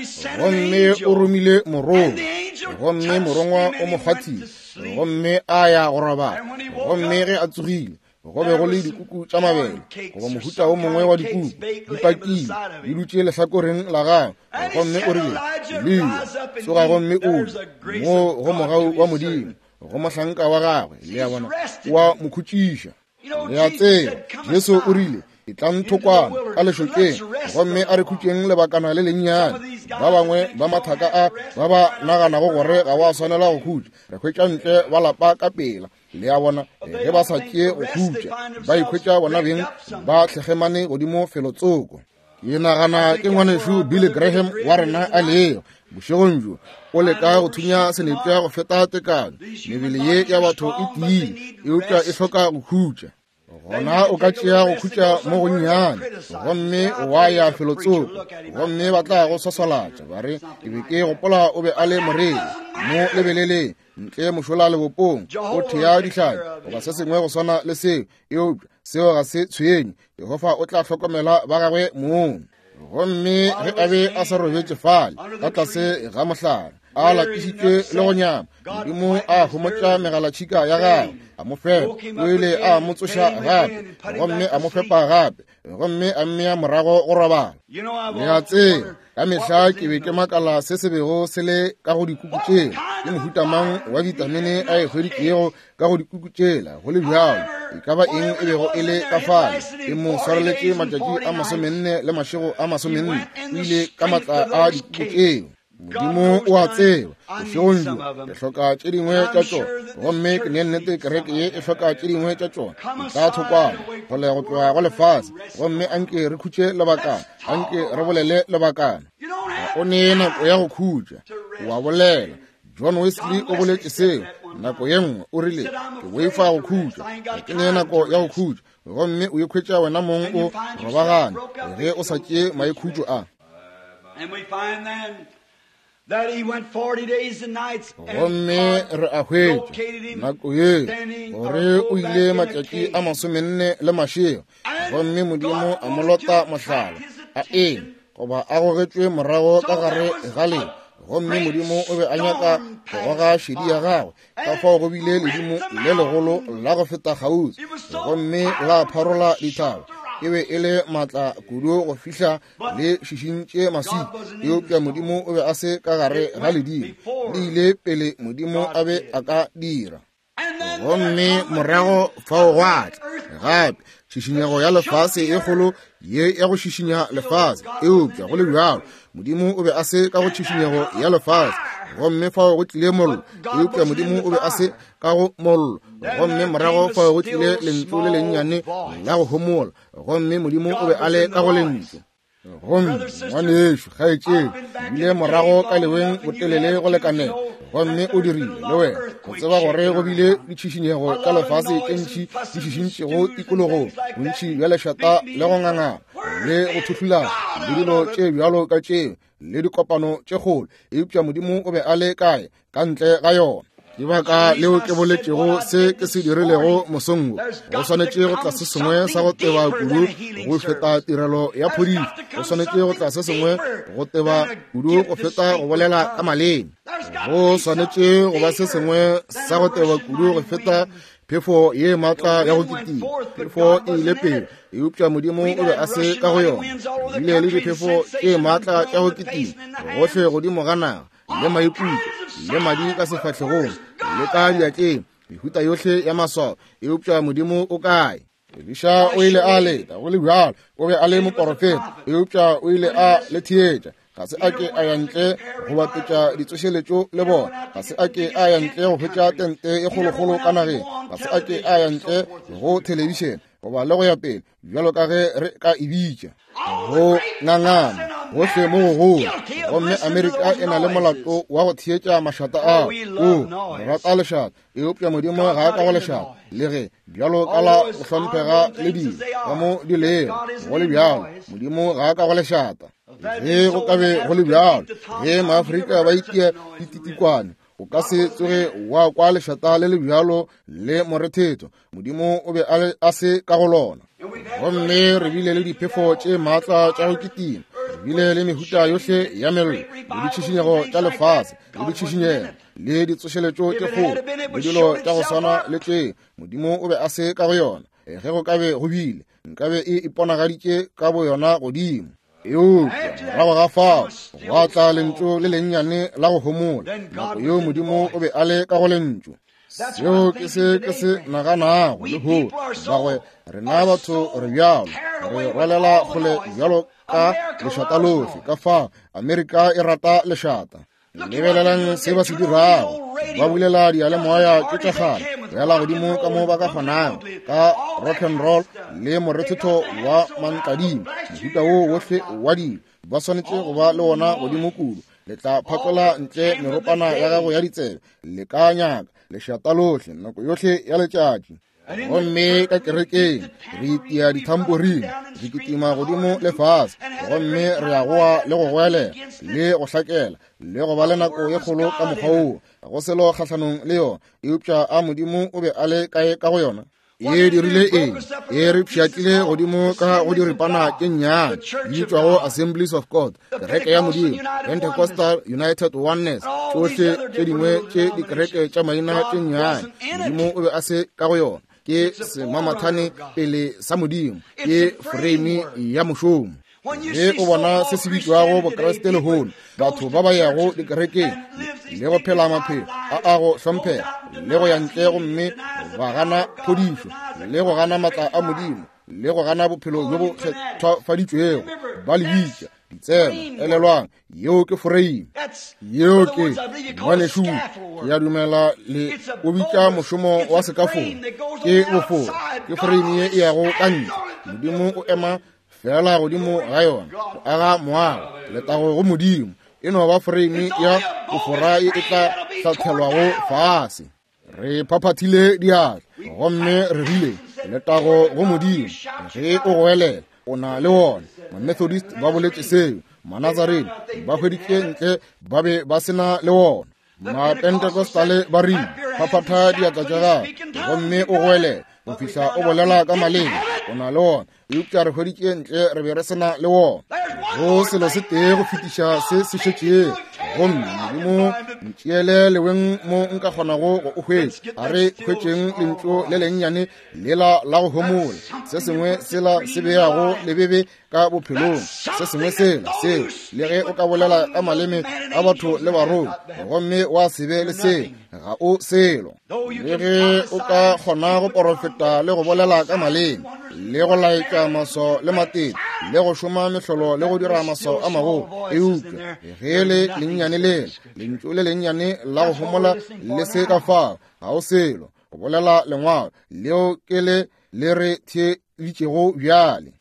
gomme o romile morong gomme morongwa o mokgathile gomme a ya go robala gomme ge a tsogile go be go le dikuku tša mabele goba mohuta o mongwe wa dikuku di pakile di dutše lehlakoreng la gagwe gomme o rile lia tsoga gomme o mo go mogau wa modimo go mohlanka wa gagwe le ya bona wa mokhutšiša le ya tseba jesu o rile e tla nthokwana ka lešokeng gomme a re khutšeng lebakana le lennyane ba bangwe ba mathaka a ba ba naganago gore ga wa swanela go khutša re hwetša ntle ba lapa ka pela le ya bona ge ba sa tšee go khutša ba ikhwetša bona beng ba tlhegemane godimo felotsoko ke nagana ke ngwanešo Billy Graham wa rena a leo bošegong bjo o leka go thunya senetša go feta tekano mebele ye ya batho e tiile e utlwa e hloka go khutša gona o ka tšea go khutša mo gonnyane gomme wa ya felotsoko gomme ba tla go sasalatša ba re ke be ke gopola o be a le morei mo lebeleleng ntle mošola lebopong o thea dihlane goba se sengwe go swana le seo eupša seo ga se tshwenye Jehova o tla hlokomela ba gagwe moo gomme ge a be a sa robetše fale ka tlase ga mohlala a lapišitšwe le go nyama modimo a homotša megalatšhika ya gagwe a mo fepa o ile a mo tsoša gape gomme a mo fepa gape gomme a mmea morago go robala le a tseba ka mehla ke be ke makala se se bego se le ka go dikuku tšela ke mohutamang wa vitamine a e hweditšego ka go dikuku tšela go le bjalo e ka ba eng e bego e le ka fale e mo swareletše matšatši a masomenne le mašego a masomenne o ile ka matla a dikuku tšeo modimo o a tseba bošegong jo ke hloka tše dingwe tša tšona gomme ke ne nnete kereke ye e hloka tše dingwe tša tšona e ka thokwana go le go tloga go lefase gomme anke re khutše lebakana anke re bolele lebakana o ne nako ya go khutša wa bolela John Wesley o boletše seo nako ye nngwe o rile ke boifa go khutša ke ne nako ya go khutša gomme o ikhwetša wena mong o robagane ge o sa tšee maikhutšo a that he went forty days and nights gomme re a hwetša nako ye gore o ile matšatši a masomenne le mašego gomme modimo a molota mohlala a eng goba a gogetšwe morago ka gare ga le gomme modimo o be a nyaka go goga šedi ya gagwe ka fao go bile ledimo le legolo la go feta kgauswi gomme la pharola dithaba e be e le matla kudu go fihla le šišintše maswi eupša modimo o be a se ka gare ga ledimo le ile pele modimo a be a ka dira gomme morago fao gwa tla gape šišinyego ya lefase e kgolo ye ya go šišinya lefase eupša go le bjalo modimo o be a se ka go šišinyego ya lefase gomme fao go tlile mollo eupša modimo o be a se ka go mollo gomme morago fao go tlile lentlo le lennyane la go homola gomme modimo o be a le ka go lentlo gomme ngwanešo kgaetšedi bile morago ka leweng botelele go lekanela gomme o dirile le wena go tseba gore go bile ditšišinyego tša lefase tše ntšhi di šišintšego tikologong bontši bja lešata le go ngangana le go thuhlulana le dilo tše bjalo ka tšeo le dikopano tše kgolo eupša modimo o be a le kae ka ntle ga yona ke baka leo ke boletšego se ke se dirilego mosong go swanetše go tla se sengwe sa go teba kudu go feta tirelo ya phodišo go swanetše go tla se sengwe go teba kudu go feta go bolela ka maleme go swanetše go ba se sengwe sa go teba kudu go feta phefo ye matla ya go kitima, phefo e ile pele e upša modimo o be a se ka go yona, ebile le diphefo tše matla tša go kitima gohle godimo ga naga le maikutlo le madi ka sefatlhegong le ka diatleng, mehuta yohle ya maswao e upša modimo o kae. Elisha o ile a leta go le bjalo, o be a le moporofeta, e upša o ile a le theetša, ga se a ke a ya ntle go bapetša ditsošeletšo le bona, ga se a ke a ya ntle go hwetša tente e kgolokgolo ka nageng, ga se a ke a ya ntle go telebišene goba le go ya pele bjalo ka ge re ka e bitša go ngangana gohle mo go golo. Gomme Amerika e na le molato wa go theetša mašata ao, o re rata lešata, e upša modimo ga a ka go lešata le ge bjalo ka la go hlomphega le dilo ka mo dilela go le bjalo, modimo ga a ka go lešata. Ge go ka be go le bjalo, ge maAfrika ba itia dititikwane, o ka se tsoge wa kwa lešata le le bjalo le morethetho, modimo o be a se ka go lona. Gomme re bile le diphefo tše maatla tša go kitima, re bile le mehuta yohle ya mello le ditšhišinyego tša lefase le ditšhišinyego le ditsošeletšo tše kgolo le dilo tša go swana le tše modimo o be a se ka go yona. Ge go ka be go bile nkabe e iponagaditše ka bo yona godimo. Eupša morago ga fao gwa tla lentšu le lennyane la go homola, nako yo modimo o be a le ka go lentšu. Seo ke se ke se naganago le hore bagwe rena batho re bjalo re rwalela kgole bjalo ka lešata lohle ka fao Amerika e rata lešata. Lebelelang se ba se dirago, ba bulela dialemoya ke tša kgale go yala godimo ka mo ba ka kgonago ka rock and roll le morethetho wa mantladimo, mohuta wo wohle wa dilo ba swanetše go ba le wona godimo kudu. Le tla phatlola ntle meropana ya gago ya ditsebe le ka nyaka lešata lohle nako yohle ya letšatši. Gomme ka kerekeng re itia dithamporini re kitima godimo lefase, gomme re ya goa le go goelela le go hlakela le go ba le nako ye kgolo ka mokgwa woo, go selo kgahlanong le yona. E upša a modimo o be a le kae ka go yona, e dirile eng, e re pšhatlile godimo ka go diripana tše nnyane di tšwago Assemblies of God, kereke ya modimo, Pentecostal United Oneness, tšohle tše dingwe tše dikereke tša maina tše nnyane, modimo o be a se ka go yona. Ke semamathane pele sa modimo, ke frame ya mošomo. Ge o bona se se bitšwago bokreste lehono, batho ba ba yago dikerekeng le go phela maphelo a a go hlomphega le go ya ntle gomme ba gana phodišo le go gana matla a modimo le go gana bophelo jo bo kgethwafaditšwego ba le bitša ditsela elelwang yeo ke frame yeo ke ngwanešo ya dumela le o bitša mošomo wa sekafong ke bofolo ke frame ye e yago ka ntle, modimo o ema fela godimo ga yona go aga moago letago go modimo e no ba frame ya bofora e tla hlathelwago fase. Re phaphathile diatla gomme re rile letago go modimo ge o goelela o na le wona. Ma-Methodist ba boletše seo, Ma-Nazarene ba hweditše ntle ba be ba sena le wona. Ma-Pentecostale ba rile phaphatha diatla tša gago gomme o goelela go fihla o bolela ka maleme o na le wona. Eupša re hweditše ntle re be re sena le wona. Go selo se tee go fetiša se se šetšeng gomme modimo ntšeele leweng mo nka kgonago go o hwetše, a re hwetšeng lentšu le lennyane lela la go homola, se sengwe sela se beago lebebe ka bophelong, se sengwe sela seo le ge o ka bolela ka maleme a batho le baroi gomme wa sebe le selo ga o selo. Le ge o ka kgona go porofeta le go bolela ka maleme le go laetša maso le matete le go šoma mehlolo le go dira maso a mago, e upša ge le lennyane lela lentšu le lennyane la go homola le se ka fao ga o selo go bolela lengwalo leo ke le le re theeditšego bjale.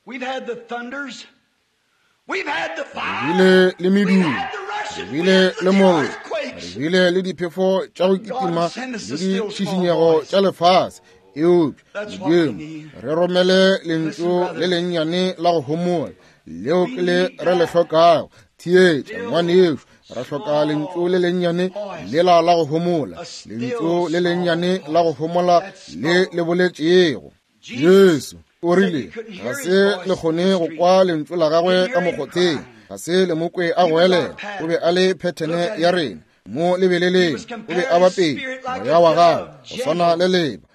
Re bile le medumo, re bile le mollo, re bile le diphefo tša go kitima le ditšhišinyego tša lefase. Eupša modimo re romele lentšu le lennyane la go homola leo ke le re le hlokago, theetša ngwane ešo ra hloka lentšu le lennyane lela la go homola, lentšu le lennyane la go homola le le boletšego. Yesu o rile ga se le kgone go kwa lentšu la gagwe ka mokgotheng, ga se le mokwe a goelela, o be a le phethene ya rena mo lebeleleng, o be a bapedi moya wa gago go swana le leba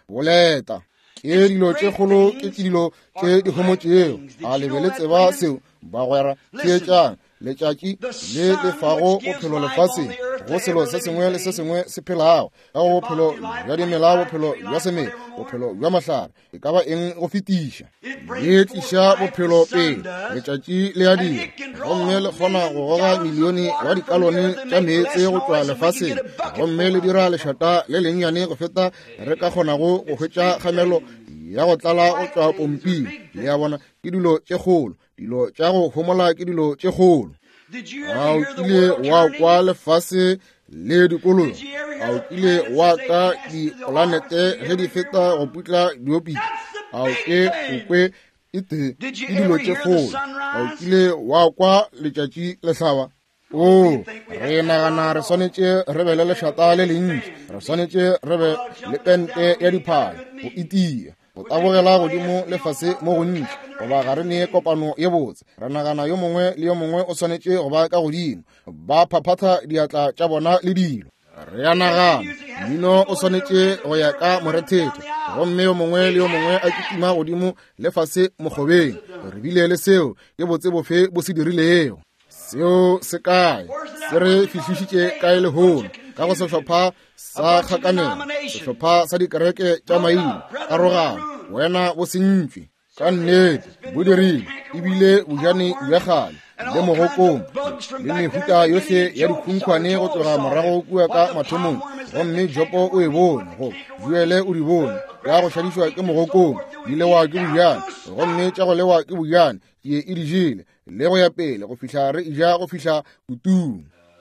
boleta ke dilo tše kgolo ke dilo tše di homo tšeo a lebeletse ba seo ba gwera tšeetšang letšatši le lefago bophelo lefaseng go selo se sengwe le se sengwe se phelago ka go bophelo bja dimela bophelo bja semela bophelo bja mahlare e ka ba eng go fetiša le tliša bophelo pele letšatši le a dira gomme le kgona go goga milione wa dikalone tša meetse go tšwa lefaseng gomme le dira lešata le lennyane go feta re ka kgonago go hwetša kgamelo ya go tlala go tšwa pomping le ya bona ke dilo tše kgolo dilo tša go homola ke dilo tše kgolo a o kile wa kwa lefase le dikolo a o kile wa ka diplanete ge di feta go putla diopiki a o ke o kwe ite ke dilo tše kgolo a o kile wa kwa letšatši le hlaba o re nagana re swanetše re be le lešata le lentši re swanetše re be le pente ya diphala go itia go tabogela godimo lefase mo gontši goba ga re ne kopano ye botse re nagana yo mongwe le yo mongwe o swanetše go ba ka godimo ba phaphatha diatla tša bona le dilo re a nagana mmino o swanetše go ya ka morethetho gomme yo mongwe le yo mongwe a kitima godimo lefase mokgobeng re bile le seo ke botse bofe bo se dirilego seo se kae se re fihlišitše kae lehono ka go sehlopha sa kgakanelo sehlopha sa dikereke tša maina ka rogano wena bo sentšwe ka nnete bo dirile ebile bojane bja kgale le mogokong le mehuta yohle ya dikhunkhwane go tloga morago kua ka mathomong gomme jopo o e bone go juele o di bone ya go šadišwa ke mogokong di lewa ke bojane gomme tša go lewa ke bojane ke e di jele le go ya pele go fihla re ija go fihla kutung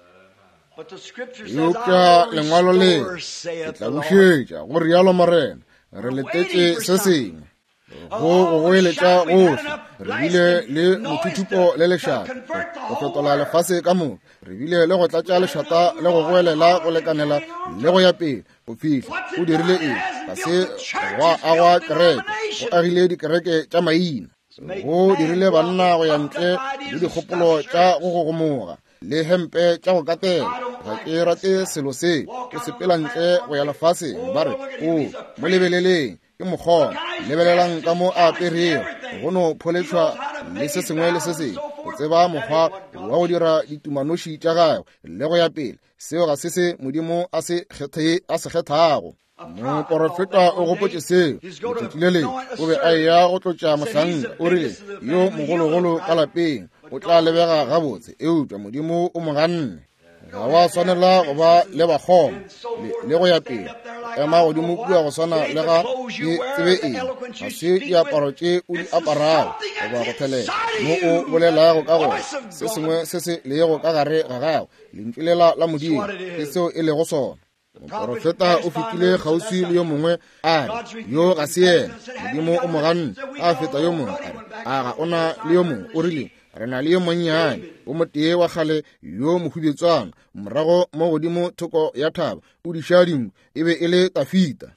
eupša lengwalo le e tla bušetša go rialo morena re letetše se sengwe go go goeletša gohle re bile le mothuthupo le lešata go fetola lefase ka moka re bile le go tlatša lešata le go goelela go lekanela le go ya pele go fihla o dirile eng ga se wa agwa kereke go agile dikereke tša maina go dirile banna go ya ntle le dikgopolo tša go gogomoga le hempe tša go katela ga ke rate selo se o sepela ntle go ya lefaseng ba re o mo lebeleleng ke mokgona lebelelang ka mo a aperego go no pholetšwa le se sengwe le se sengwe go tseba mokgwa wa go dira ditumanoši tša gagwe le go ya pele seo ga se se modimo a se kgethago moprofeta o gopotše seo letšatši le leng o be a eya go tlotša mohlanka o rile yo mogologolo ka lapeng o tla lebega gabotse eupša modimo o moganne ga wa swanela go ba le bakgoma le go ya pele ema godimo kua go swana le ga ke tsebe eng ga se diaparo tše o di aparago goba go thelela mo o bolelago ka gore se sengwe se se lego ka gare ga gago lentšwelela la modimo ke seo e lego sona moprofeta o fetile kgauswi le yo mongwe a re yo ga se yena modimo o moganne a feta yo mongwe a re a ga ona le yo mongwe o rile re na le yo monnyane o motee wa kgale yo mohubetswang morago mo godimo thoko ya thaba o diša dinku e be e le tafita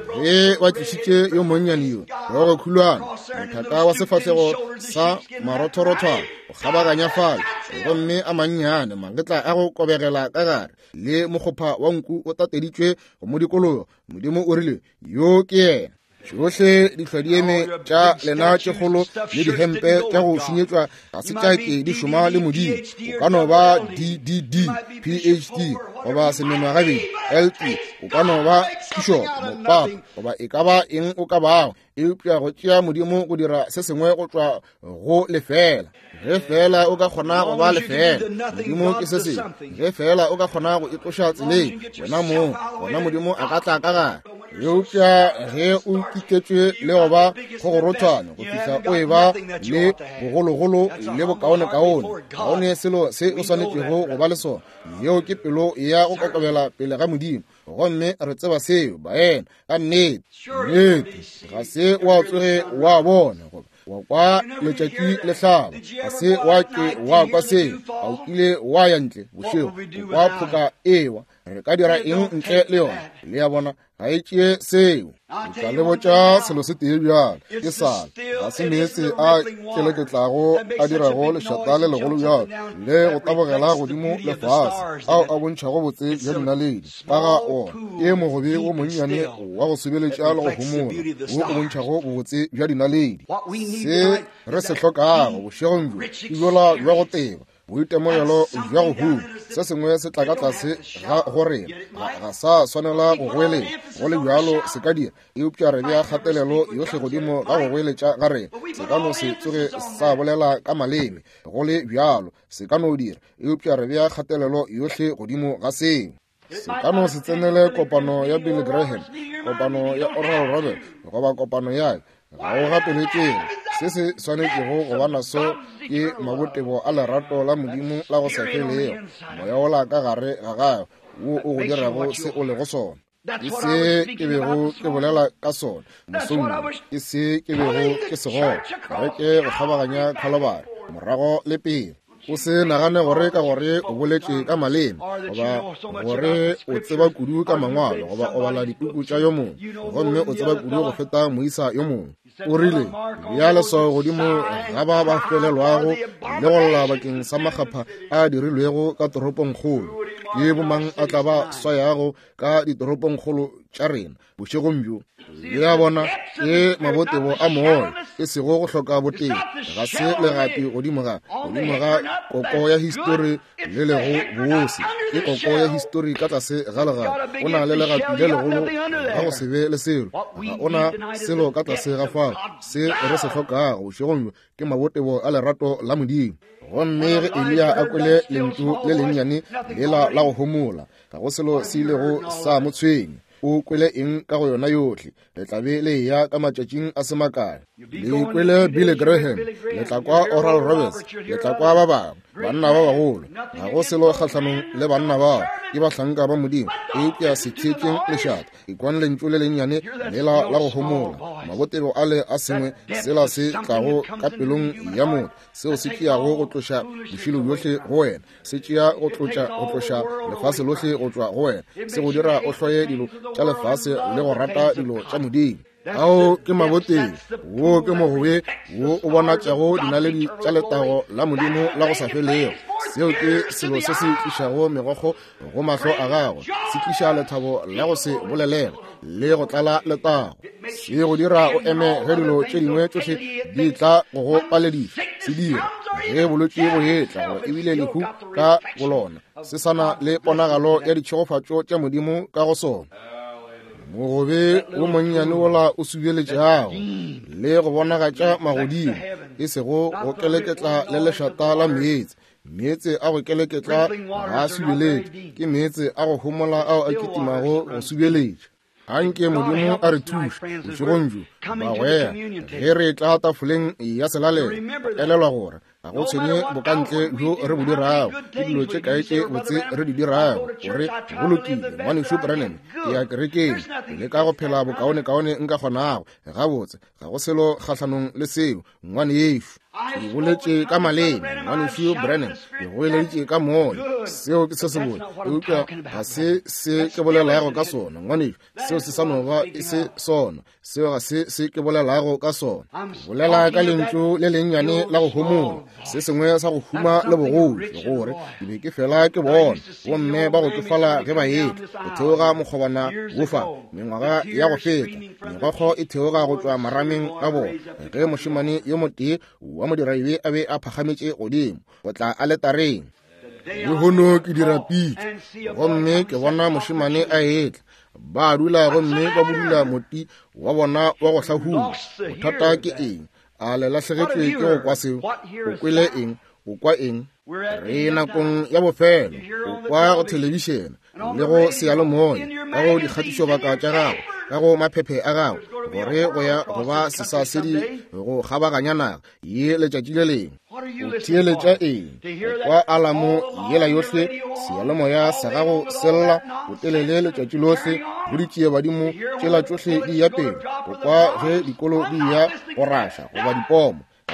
ge ba tlišitše yo monnyane yo wa go khulwana mothaka wa sefatlhego sa marothorothwana go kgabaganya fale gomme a mannyane magetla a go kobegela ka gare le mokgopha wa nku o tateditšwe go mo dikologo modimo o rile yo ke yena tšohle dihlwadieme tša lena tše kgolo le dihempe tša go šunyetšwa ga se tša ke di šoma le modimo o ka no ba D D D P H D goba semenagabedi L T o ka no ba bishop mopapa goba e ka ba eng o ka bago eupša go tšea modimo go dira se sengwe go tšwa go lefela ge fela o ka kgona go ba lefela modimo ke se sengwe ge fela o ka kgona go itloša tseleng wena moo gona modimo a ka tla ka gare eupša ge o kiketšwe le go ba go go rothwana go fihla o e ba le bogologolo le bokaone-kaone kaone selo se o swanetšego go ba le sona yeo ke pelo ya go kokobela pele ga modimo gomme re tseba seo baena ka nnete nnete ga se wa tsoge wa bona wa kwa letšatši le hlaba ga se wa ke wa kwa seo ga o kile wa ya ntle bošego kwa phoka ewa re ka dira eng ntle le yona le ya bona ga e tšee seo o tla le botša selo se tee bjalo ke sala ga se meetse a keleketlago a dirago lešata le legolo bjalo le go tabogela godimo lefase ao a bontšhago botse bja dinaledi ka ga ona ke mogobe o monnyane wa go sebeletša le go homola wo o bontšhago botse bja dinaledi se re se hlokago bošegong bjo ejola bja go teba boitemogelo bja go huma se sengwe se tla ka tlase ga go rena ga sa swanela go goeletša go le bjalo se ka dira eupša re bja kgatelelo yohle godimo ga go goeletša ga rena se ka no se tsoge sa bolela ka maleme go le bjalo se ka no dira eupša re bja kgatelelo yohle godimo ga seo se ka no se tsenele kopano ya Billy Graham, kopano ya Oral Roberts goba kopano ya ga o gapeletšeng se se swanetšego go bana so ke mabotebo a lerato la modimo la go sa felego moya o la ka gare ga gae wo o go dirago se o lego sona ke se ke bego ke bolela ka sona mosong ke se ke bego ke segona re ke go kgabaganya kgalobare morago le pele o se nagane gore ka gore o boletše ka maleme goba gore o tseba kudu ka mangwalo goba o bala dipuku tša yo mongwe gomme o tseba kudu go feta moisa yo mongwe o rile ya leso godimo ga ba ba felelwago le go lla bakeng sa magapha a dirilwego ka toropong kgolo ke bomang a tla ba swayago ka ditoropong kgolo tša rena bošegong bjo le ya bona ke mabotebo a mooi e sego go hloka boteng ga se legapi godimo ga godimo ga koko ya histori le lego bose ke koko ya histori ka tlase ga legapi o na le legapi le legolo ga go se be le selo ga o na selo ka tlase ga fao se re se hlokago bošegong ke mabotebo a lerato la modimo gomme ge Elia a kwele lentu le lennyane lela la go homola ga go selo se ilego sa motshwenye o kwele eng ka go yona yotlhe le tlabe le ya ka matšatšing a semakane le kwele Billy Graham le tla kwa Oral Roberts le tla kwa ba bangwe banna ba bagolo ga go selo kgatlhanong le banna bao ke bahlanka ba modimo eupša se theetšeng lešata ekwane lentšu le lennyane lela la go homola mabotebo a le a sengwe sela se tlago ka pelong ya motho seo se tšeago go tloša bošilo bjohle go wena se tšea go tloša lefase lohle go tšwa go wena se go dira o hloye dilo tša lefase le go rata dilo tša modimo ao ke maboteng wo ke mogobe wo o bonatšago dinaledi tša letago la modimo la go sa felego seo ke selo se se tlišago megokgo go mahlo a gago se tliša lethabo la go se bolelega le go tlala letago se go dira o eme ge dilo tše dingwe tšohle di tla go go palediša se dira ge bolwetše bo etla gore ebile lehu ka bolona se sana le ponagalo ya ditšhegofatšo tša modimo ka go sona mogobe o monnyane ola o subeletšago le go bonagatša magodimo e sego go keleketla le lešata la meetse meetse a go keleketla ga a subeletše ke meetse a go homola ao a kitimago go subeletša anke modimo a re thuša bošegong bjo bagwea ge re tla tafoleng ya selalelo elelwa gore ga go tshwenye bokantle bjo re bo dirago ke dilo tše kae tše botse re di dirago gore bolokile ngwaneso Branham ke ya kerekeng le ka go phela bokaone-kaone nka kgonago gabotse ga go selo kgatlhanong le seo ngwane yeso ke boletše ka maleme ngwaneso Branham ke goeleditše ka moya seo ke se se bone eupša ga se se ke bolelago ka sona ngwaneso seo se sa noga e se sona seo ga se se ke bolelago ka sona bolela ka lentšu le lennyane la go homola se sengwe sa go huma le bogolo gore ke be ke fela ke bona bomme ba go tsofala ge ba eta go theoga mokgobana bofa mengwaga ya go feta megokgo e theoga go tšwa marameng a bona ge mošemane yo motee wa modiraibe a be a phagametše godimo go tla a letareng le hono ke dira pitša gomme ke bona mošemane a etla ba dula gomme ba bodula moti wa bona wa go hlahuma bothata ke eng a le latlhegetswe ke go kwa seo o kwele eng o kwa eng re nakong ya bofelo o kwa go thelebišene le go seyalemoya ka go dikgatišo baka tša gago ka go maphephe a gago gore go ya go ba sesasedi go kgabaganya naga ye letšatši le lengwe o theeletša eng o kwa alamo yela yohle seyalemoya sa gago sella o telele letšatši lohle go ditšee badimo tšela tšohle di ya pele o kwa ge dikolo di ya go raša goba dipomo ka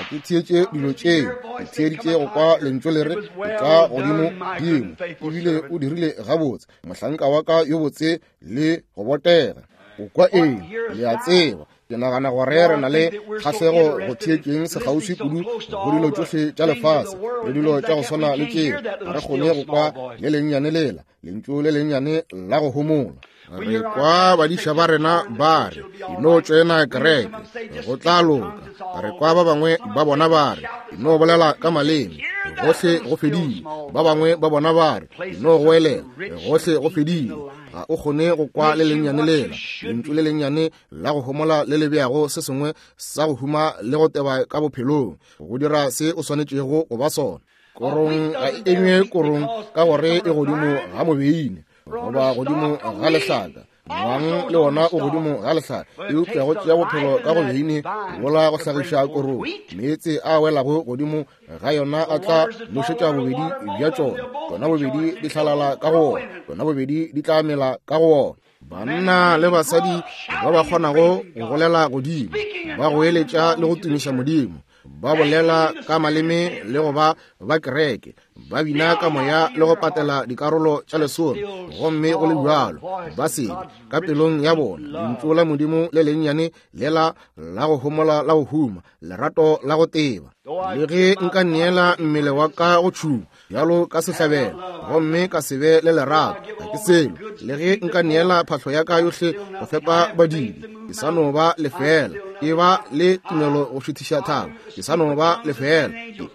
ke thietse dilo tše ke thieditše go kwa lentswe le re ka godimo dimo ebile o dirile gabotse mohlanka wa ka yo botse le go botega o kwa eng le a tseba ke nagana gore re na le kgatlhego go thietseng segausi kudu go dilo tsotlhe tša lefase le dilo tša go swana le tšeo re kgone go kwa le lennyane lela lentšu le lennyane la go homola re kwa badiša ba rena ba re ino tsena kereke go tla loka re kwa ba bangwe ba bona ba re ino bolela ka maleme gohle go fedile ba bangwe ba bona ba re ino go elela gohle go fedile ga o kgone go kwa le lennyane lela lentšu le lennyane la go homola le le beago se sengwe sa go huma le go teba ka bophelong go dira se o swanetšego go ba sona korong ga e engwe korong ka gore e godimo ga mobeine goba godimo ga lehlaka ngwang le wona o godimo ga lehlaka e upša go tšea bophelo ka go beine gola go hlagiša korong meetse a welago godimo ga yona a tla nošetša bobedi bja tšona tšona bobedi di hlalala ka go ona tšona bobedi di tla mela ka go ona banna le basadi ba ba kgonago go golela godimo ba go eletša le go tumiša modimo ba bolela ka maleme le go ba ba kereke ba bina ka moya le go patela dikarolo tša lesome gomme go le bjalo ba se ka pelong ya bona lentšu la modimo le lennyane lela la go homola la go huma lerato la go teba le ge nka neela mmele wa ka go tšhuma bjalo ka sehlabela gomme ka sebe le lerato ga ke selo le ge nka neela phahlo ya ka yohle go fepa badidi ke sa no ba lefela e ba le tumelo go šuthiša thaba ke sa no ba lefela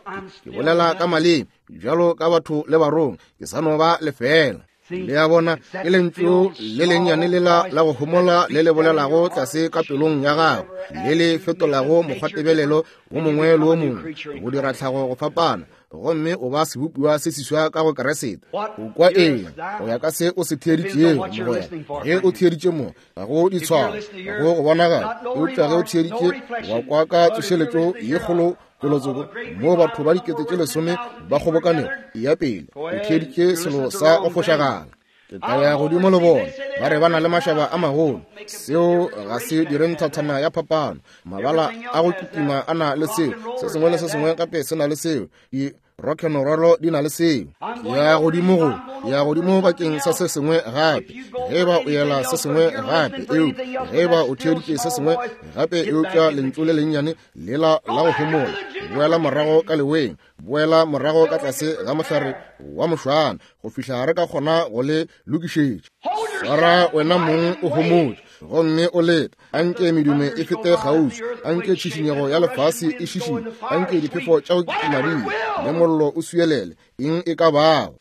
ke bolela ka maleme bjalo ka batho le barong ke sa no ba lefela le ya bona e lentšu le lennyane lela la go homola le le bolelago tlase ka pelong ya gago le le fetolago mokgwatebelelo wo mongwe le wo mongwe go dira tlhago go fapana gomme o ba sebopua se seswa ka go kereseta o kwa eng go ya ka se o se thieditšego mogoya ge o thieditše mo ga go ditshwao ga go go bonagala e upša ge o thieditše wa kwa ka tsošeletšo ye kgolo kolotsoko mo batho ba dikete tše lesome ba kgobokanego ya pele o thieditše selo sa go fošagala ke taya godimo le bona ba re ba na le mašaba a magolo seo ga se direng thathana ya phapano mabala a go kitima a na le seo se sengwe le se sengwe gape se na le seo rock'n'roll di na le seo ya godimo go ya godimo bakeng sa se sengwe gape ge ba o yela se sengwe gape eo ge ba o thieditše se sengwe gape e upša lentšu le lennyane lela la go homola boela morago ka leweng boela morago ka tlase ga mohlare wa mošwana go fihla re ka kgona go le lokišetše swara wena mong o homotse gomme o leta anke medume e fete kgauswi anke tšhišinyego ya lefase e šišile anke diphefo tša go kitimadiwa le mollo o suelele eng e ka bago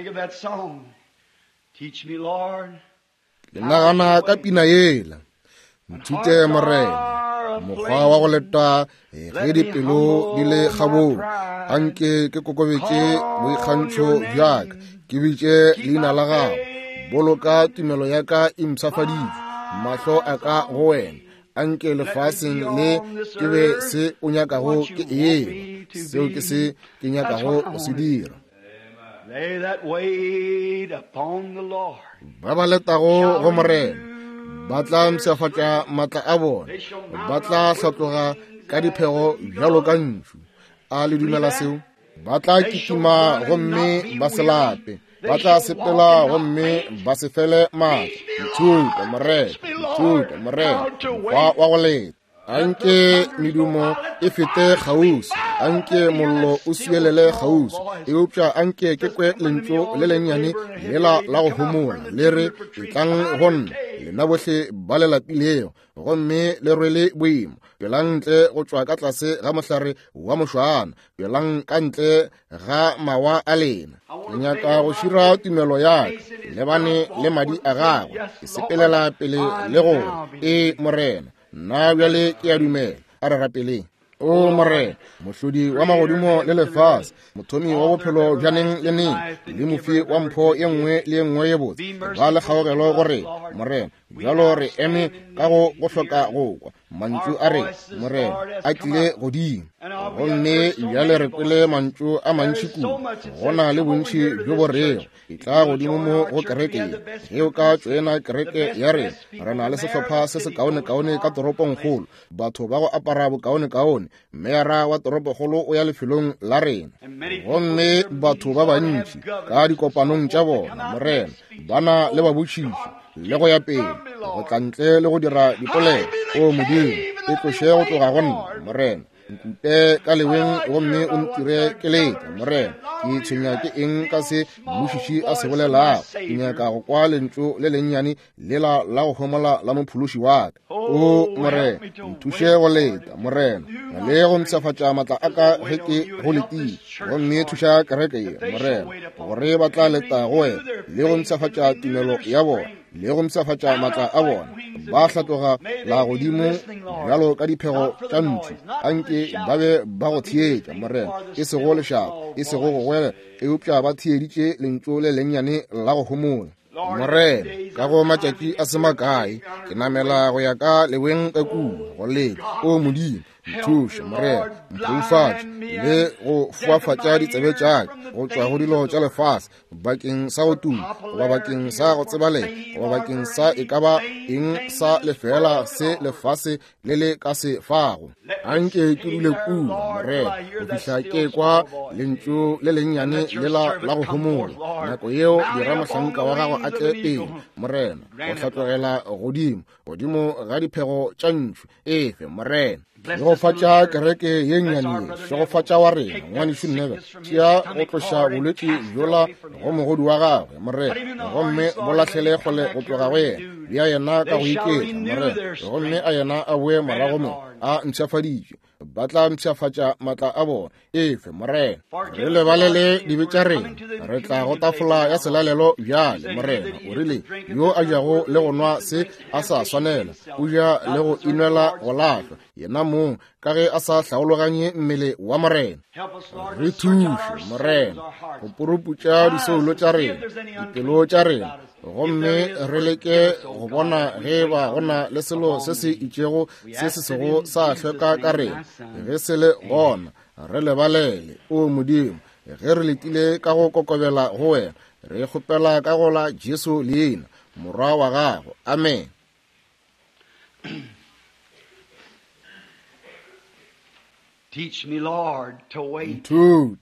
ke nagana ka pina yela nthute morena mokgwa wa go leta ge dipelo di le kgabong anke ke kokobetše boikgantšho bjaka ke bitše leina la gago boloka tumelo ya ka e mpšafaditšwe mahlo a ka go wena anke lefaseng le ke be se o nyakago ke eng seo ke se ke nyakago o se dira ba ba letago go morena ba tla mpšafatša maatla a bona ba tla hlatloga ka diphego bjalo ka ntšu a le dumela seo ba tla kitima gomme ba se lape ba tla sepela gomme ba se fele maatla ithuta morena ithuta morena wa go leta anke medumo e fete kgauswi anke mollo o suelele kgauswi e upša anke ke kwe lentšu le lennyane lela la go homola le re e tlang gonna lena bohle ba le lapilego gomme le rwele boimo pelang ntle go tšwa ka tlase ga mohlare wa mošwana pelang ka ntle ga mawa a lena ke nyaka go šira tumelo yaka lebane le madi a gagwe ke sepelela pele le gore e morena nna bjale ke a dumela a re rapeleng o morena mohlodi wa magodimo le lefase mothomi wa bophelo bjaneng le neng le mofi wa mpho ye nngwe le ye nngwe ye botse ba le kgaogelo gore morena bjalo re eme ka go go hloka go kwa mantšu a re morena a tlile godimo gomme bjale re kwele mantšu a mantši kudu go na le bontši bjo bo rego e tla godimo mo go kereke ge o ka tšwena kereke ya re re na le sehlopha se se kaone-kaone ka toropong kgolo batho ba go apara bokaone-kaone mmeyara wa toropokgolo o ya lefelong la rena gomme batho ba bantši ka dikopanong tša bona morena bana le babotšiši le go ya pele go tla ntle le go dira dipolelo o modimo e tloše go tloga go nna morena nkute ka leweng gomme o ntire keleta morena ke tshwenya ke eng ka se mmušiši a se bolelago ke nyaka go kwa lentšu le lennyane lela la go homola la mophološi wa ka o morena nthuše go leta morena le go ntšhafatša maatla a ka ge ke go letile gomme thuša kereke ye morena gore ba tla leta go wena le go ntšhafatša tumelo ya bona le go ntšhafatša maatla a bona ba hlatloga la godimo bjalo ka diphego tša ntši anke ba be ba go thietša morena e sego lešaka e sego go gwela e upša ba thieditše lentšu le lennyane la go homola morena ka go matšatši a se makae ke namela go ya ka leweng ka kudu go leta o modimo nthuše morena mphoufatše le go foafatša ditsebe tšaka go tšwa go dilo tša lefase bakeng sa go tuma goba bakeng sa go tsebalela goba bakeng sa e ka ba eng sa lefela se lefase le le ka se fago anke ke dule kudu morena go fihla ke kwa lentšu le lennyane le la go homola nako yeo dira mohlanka wa gago a tle pele morena go hlatlogela godimo godimo ga diphego tša ntšhu efe morena le go fatša kereke ye nnyane se go fatša wa rena ngwanešo nnebe tšea go tloša bolwetši bjola go mogodi wa gagwe morena gomme bo latlhele kgole go tloga go yena bja yena ka go iketla morena gomme a yena a boe morago mo a ntšhafaditšwe ba tla mpšhafatša maatla a bona efe morena re lebalele dibe tša rena re tla go tafola ya selalelo bjale morena o rile yo a jago le go nwa se a sa swanela o ja le go inwela go lahlwa yena mong ka ge a sa hlaologanye mmele wa morena re thuše morena go poroputša disoulo tša rena dipelo tša rena gomme re leke go bona ge ba gona le selo se se itšego se se sego sa hlweka ka rena ge se le gona re lebalele o modimo ge re letile ka go kokobela go wena re kgopela ka go la Jesu leina morwa wa gago amen. Teach me, Lord, to wait. Nthuta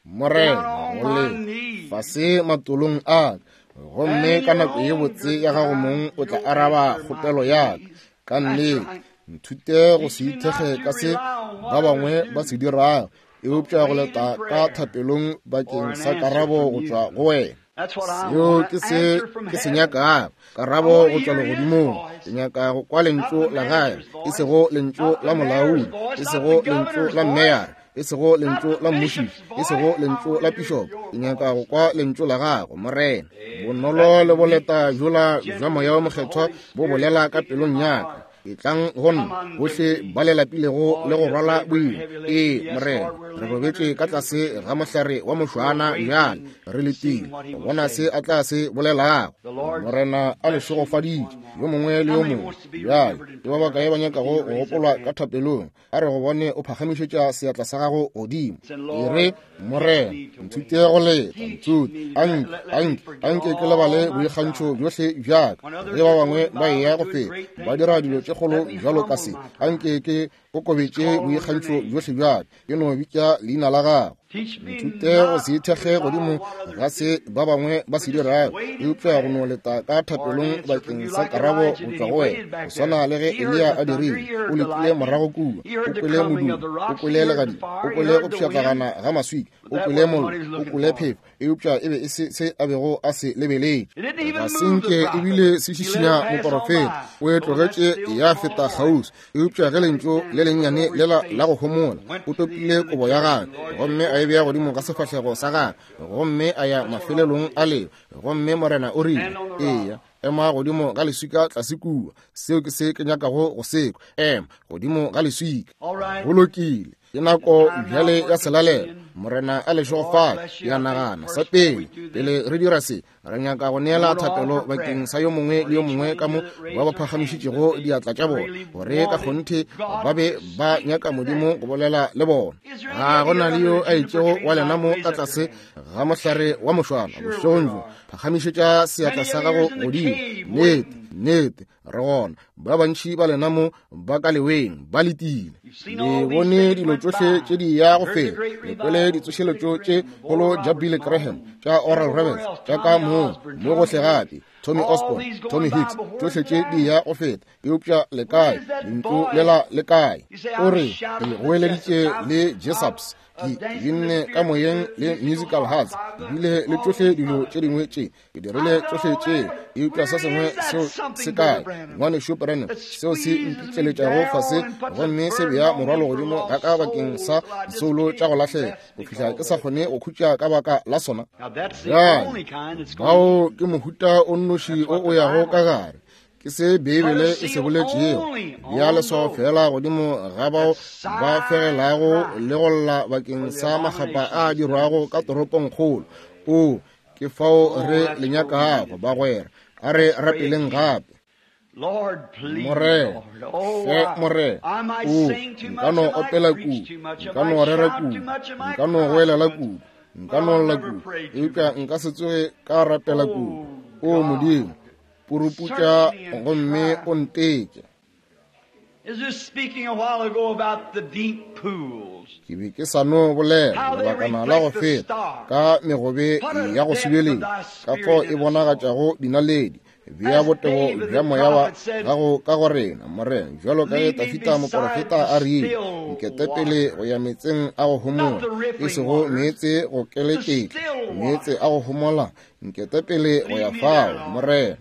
morena go le fase matolong a gomme ka nako ye botse ya gago mong o tla araba kgopelo ya ka nnete nthute go se ithege ka se ba bangwe ba se dirago e upša go leta ka thapelong bakeng sa karabo go tšwa go wena seo ke se ke se nyaka karabo go tšwa legodimong ke nyaka go kwa lentšu la gae e sego lentšu la molaodi e sego lentšu la mmeyara e sego lentšu la mmušiši e sego lentšu la pišopo ke nyaka go kwa lentšu la gago morena bonolo le boleta bjola jwa moya wa mokgethwa bo bolela ka pelong yaka e tlang gonna bohle ba lelapilego le go rwala boima ee morena re robetše ka tlase ga mohlare wa mošwana bjale re letile go bona se a tla se bolelago morena a lesogofaditše yo mongwe le yo mongwe bjale le ba bakae ba nyakago go gopolwa ka thapelong a re go bone o phagamišetša seatla sa gago godimo e re morena nthute go leta nthuti anke anke anke ke lebale boikgantšho bjohle bjaka ge ba bangwe ba eya go feta ba dira dilo tše kgolo bjalo ka se anke ke kokobetše boikgantšho bjohle bjaka ke no bitša leina la gago nthute go se ithekge godimo ga se ba bangwe ba se dirago e upša go no leta ka thapelong bakeng sa karabo go tšwa go wena go swana le ge Elia a dirile o letile morago kua o kwele modumo o kwele legadi o kwele go pšhatlagana ga maswika o kwele molo o kwele phefo e upša e be e se a bego a se lebeletše ga senke ebile se šišinya moporofeta o e tlogetše ya feta kgauswi e upša ge lentšu le lennyane lela la go homola o topile kobo ya gage gomme a e bea godimo ka sefahlego sa gage gomme a ya mafelelong a leo gomme morena o rile eya ema godimo ga leswika tlase kua seo ke se ke nyakago go sekwa ema godimo ga leswika go lokile ke nako bjale ya selalelo morena a lešo fa ya nagana sa pele pele re dira se re nyaka go neela thapelo bakeng sa yo mongwe le yo mongwe ka mo ba ba phagamišitšego diatla tša bona gore ka kgonthe ba be ba nyaka modimo go bolela le bona ga go na le yo a itšego wa lena mo ka tlase ga mohlare wa mošwana bošonjo phagamišetša seatla sa gago godimo nnete nnete re gona ba bantši ba lena mo ba ka leweng ba letile le bone dilo tsohle tše di ya go feta lekwele ditsošeletšo tše golo ja Billy Graham tša Oral Roberts tša ka mo mo gohle gape Tommy Osborne Tommy Hicks tsohle tše di ya go feta eupša le kae lentšu lela le kae o re le goeleditše le Jessups ke binne ka moyeng le musical hearts bile le tsohle dilo tše dingwe tše ke dirile tsohle tše eupša sa sengwe seo se kae ngwane Shuperen seo se mpitleletšago fase gomme se bea morwalo godimo ga ka bakeng sa disolo tša go lahlega go fihla ke sa kgone go khutša ka baka la sona jale bao ke mohuta o nnoši o o yago ka gare ke se beebele e se boletšego ya leswao fela godimo ga bao ba fegelago le go lla bakeng sa magapa a dirwago ka toropong kgolo o ke fao re lenyakago ba gwera a re rapeleng gape more fe more o nka no opela ku nka no rera ku nka no goelela ku nka no lla ku eupša nka se tsoge ka rapela ku o modimo puruputša gomme o nteke ke be ke sa no bolela lebakana la go feta ka megobe ya go sebeletša ka fao e bonagatšago dinaledi bea botego bja moya wa gago ka go rena morena jalo ka ge Tafita moprofeta a rile nketepele go ya metseng a go homola e sego meetse go keletetla meetse a go homola nketepele go ya fao morena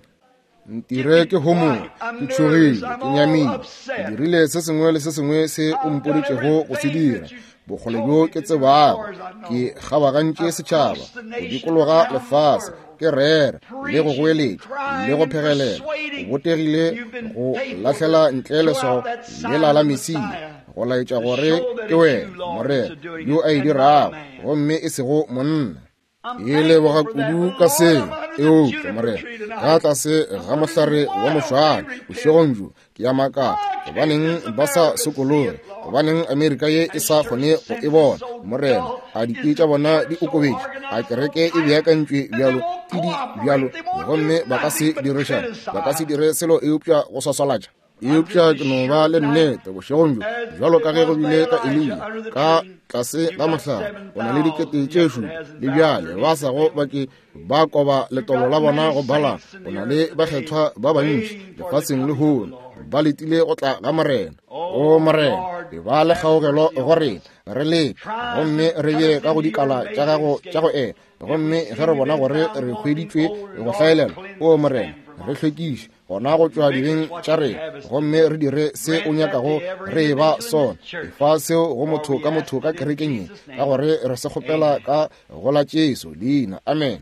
ntire ke homo ke tshogile ke nyamile ke dirile se sengwe le se sengwe se o mpoditšego go se dira bogole bjo ke tsebago ke gabagantše setšhaba go dikologa lefase ke rere le go goeletša le go phegelela go botegile go lahlela ntle leswao le la la Mesia go laetša gore ke wena morena yo a e dirago gomme e sego monna e leboga kudu ka seo eupša morena ka tlase ga mohlare wa mošwana bošegong bjo ke ya makatla gobaneng ba sa sokolore gobaneng Amerika ye e sa kgone go e bona morena a dikei tša bona di okobetše a kereke e beakantšwe bjalo ke di bjalo gomme ba ka se dirišana ba ka se dire selo eupša go swaswalatša eupša ke no ba le nnete bošegong bjo jalo ka ge go bile ka Elia ka tlase ga mohlare go na le dikete tšešo le bjale ba sago bake ba koba letolo la bona go bala go na le bakgethwa ba bantši lefatsheng le hono ba letile go tla ga morena o morena e ba le kgaogelo go rena re le gomme re ye ka go dikala tša gago tša go ela gomme ge re bona gore re hweditšwe go hlaelela o morena re hlwekiše gona go tšwa dibeng tša rena gomme re dire se o nyakago re ba sona efa seo go motho ka motho ka kerekeng ye ka gore re se kgopela ka go la Jesu leina amen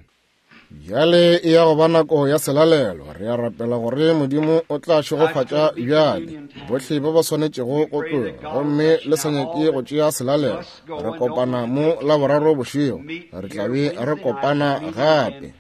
bjale e ya go ba nako ya selalelo re ya rapela gore modimo o tla šegofatša bjale bohle ba ba swanetšego go tloga gomme le sa nyake go tšea selalelo re kopana mo laboraro bošego re tlabe re kopana gape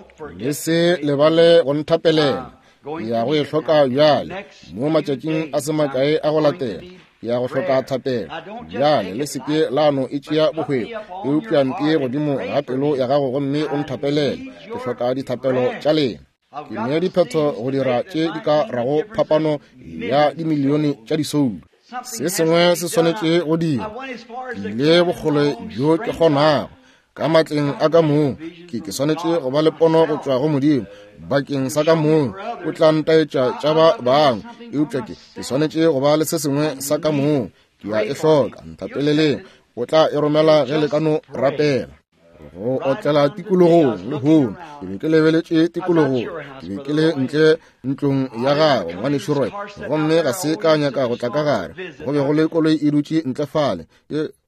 le se lebale go nthapelela ya go e hloka bjale mo matšatšing a se makae a go latela ya go hloka thapela bjale le seke lano e tšea bogwego eupša mpie godimo ga pelo ya gago gomme o nthapelele ke hloka dithapelo tša lena ke nea diphetho go dira tše di ka rago phapano ya dimilione tša disoulo se sengwe se swanetše go dira ke ile bogole bjo ke kgonago ka matleng a ka moo ke ke swanetše go ba le pono go tšwa go modimo bakeng sa ka moo o tla ntaetša tša ba bangwe eupša ke ke swanetše go ba le se sengwe sa ka moo ke ya e hloka nthapeleleng o tla e romela ge le ka no rapela go otlela tikologong le hono ke be ke lebeletše tikologong ke be ke le ntle ntlong ya gago ngwanešorwe gomme ga se ka nyaka go tla ka gare go be go le koloi e dutše ntlefale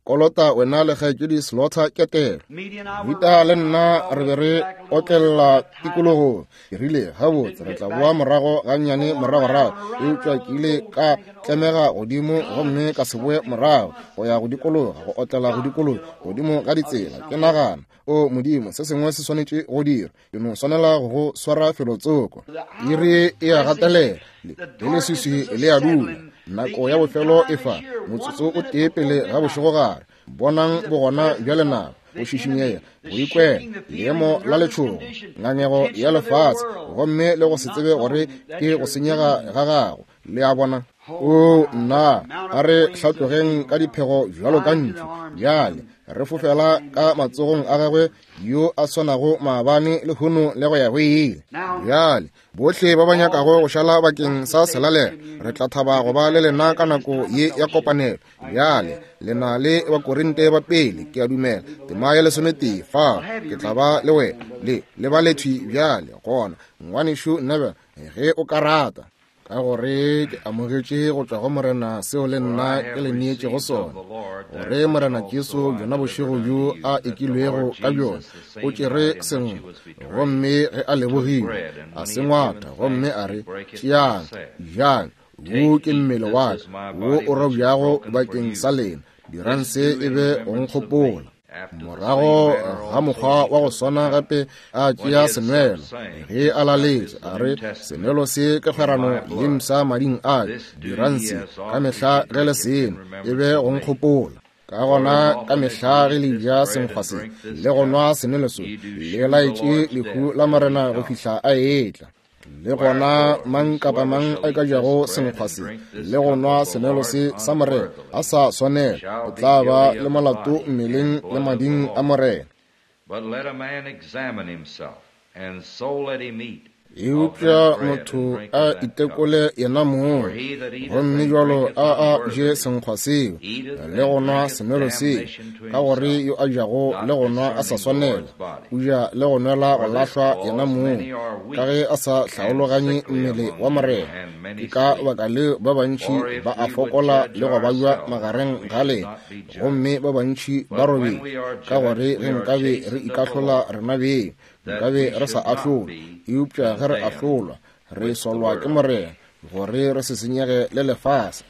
kolota wena le kgaetšedi Slaughter Ketelo Vita le nna re be re otlela tikologo e rile gabotse re tla boa morago gannyane moragorago eupša ke ile ka tlemega godimo gomme ka se boe morago go ya go dikologa go otlela go dikologa godimo ka ditsela ke nagana o modimo se sengwe se swanetše go dira ke no swanela go go swara felotsoko iri e a gatelela le leswiswi le a dula nako ya bofelo e fa motsotso o tee pele ga bošegogare bonang bogona bjale nako go šišinyega go ikwela leemo la letšhogo ngangego ya lefatshe gomme le go se tsebe gore ke go senyega ga gago le a bona o nna a re hlatlogeng ka diphego bjalo ka ntlo bjale re fofela ka matsogong a gagwe yo a swanago maabane le hono le go ya go ile bjale botlhe ba ba nyakago go šala bakeng sa selalela re tla thaba go ba le lena ka nako ye ya kopanelo bjale le na le bakorinte ba pele ke a dumela tema ya lesomete fa ke tla ba le wena le le ba lethwi bjale gona ngwanesho nebe ge o ka rata ka gore ke amogetše go tšwa go morena seo le nna ke le neetše go sona gore morena Jesu yona bošego yo a ekilwego ka bjona o tšere sengwe gomme ge a lebogile a se ngwata gomme a re tšeang jang wo ke mmele wa wo o robjago bakeng sa lena dirang se e be go nkgopola morago ga mokgwa wa go swana gape a tšea senwelo ge a laletše a re senwelo se ke kgerano le msa mading a diranse ka mehla ge le seno e be go nkgopola ka gona ka mehla ge le ja senkgwa se le go nwa senwelo so le laetše lehu la morena go fihla a etla le gona mang kapa mang a ka jago senkgwa se le go nwa senwelo se sa morena a sa swanela o tla ba le molato mmeleng le mading a morena but let a man examine himself and so let him eat eupša motho a itekole yena moo gomme jalo a a je senkgwa seo le go nwa senwelo seo ka gore yo a jago le go nwa a sa swanela o ja le go nwela go lahlwa yena moo ka ge a sa hlaologanye mmele wa morena ke ka baka leo ba bantši ba a fokola le go bajwa magareng ga lena gomme ba bantši ba robile ka gore ge nkabe re ikahlola rena beng nkabe re sa ahlola eupša ge re ahlolwa re solwa ke morena gore re se senyege le lefase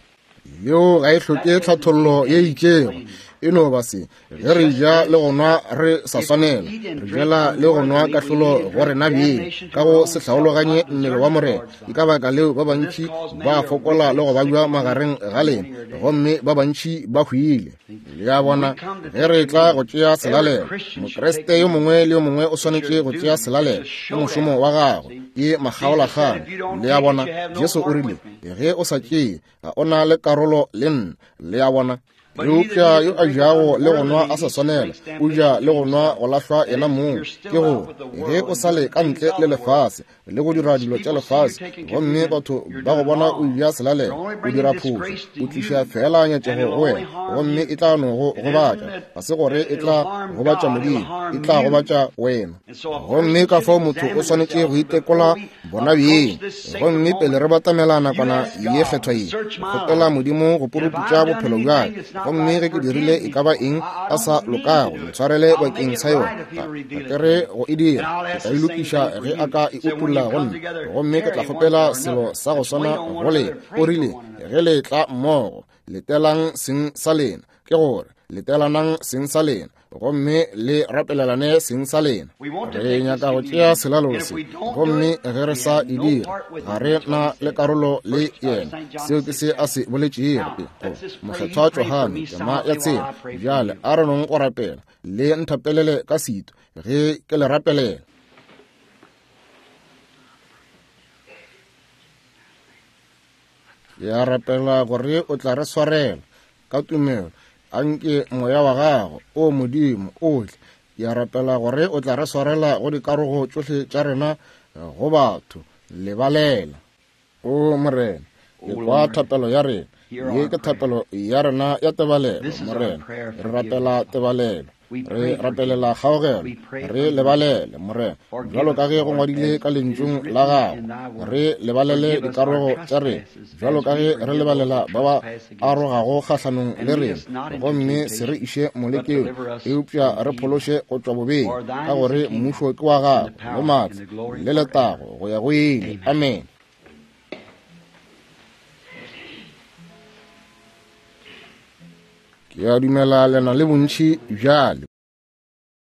yo ga e hloke tlhathollo ye itšego e no ba se ge re ja le go nwa re sa swanela re jela le go nwa kahlolo go rena beng ka go se hlaologanye mmele wa morena ke ka baka leo ba bantši ba fokola le go bajwa magareng ga lena gomme ba bantši ba hwile le a bona ge re tla go tšea selalela mokreste yo mongwe le yo mongwe o swanetše go tšea selalela ke mošomo wa gago ke makgaolakgang le a bona Jesu o rile ge o sa tšee ga o na le karolo le nna le a bona eupša yo a jago le go nwa a sa swanela o ja le go nwa go lahlwa yena moo ke gore ge o sa le ka ntle le lefase le go dira dilo tša lefase gomme batho ba go bona o ja selalela o dira phošo o tliša fela nyatšego go wena gomme e tla no go gobatša ga se gore e tla gobatša modimo e tla gobatša wena gomme ka fao motho o swanetše go itekola bona beng gomme pele re batamela nakwana ye kgethwa ye gopela modimo go puruputša bophelo bjae gomme ge ke dirile e ka ba eng a sa lokago ntshwarele bakeng sa yona ke re go e dira ke tla e lokiša ge a ka e upulla go nna gomme ke tla kgopela selo sa go swana go le o rile ge le tla mmogo letelang seng sa lena ke gore letelanang seng sa lena gomme le rapelelane seng sa lena re nyaka go tšea selalo se gomme ge re sa e dira ga re na le karolo le yena seo ke se a se boletšego mokgethwa wa Johane tema ya tsela bjale a re nong go rapela le nthapelele ka sito ge ke le rapelela ya rapela gore o tla re swarela ka tumelo anke moya wa gago o modimo ohle ya rapela gore o tla re swarela go dikarogo tsohle tša rena go batho lebalela o morena ke kwa thapelo ya rena ye ke thapelo ya rena ya tebalelo morena re rapela tebalelo re rapelela kgaogelo re lebalele morena jalo ka ge go ngwadile ka lentsong la gago re lebalele dikarogo tša rena jalo ka ge re lebalela ba ba arogago kgahlanong le rena gomme se re iše molekeng eupša re phološe go tšwa bobeng ka gore mmušo ke wa gago le maatla le letago go ya go ile amen. Ke a dumela lena le bontši bjale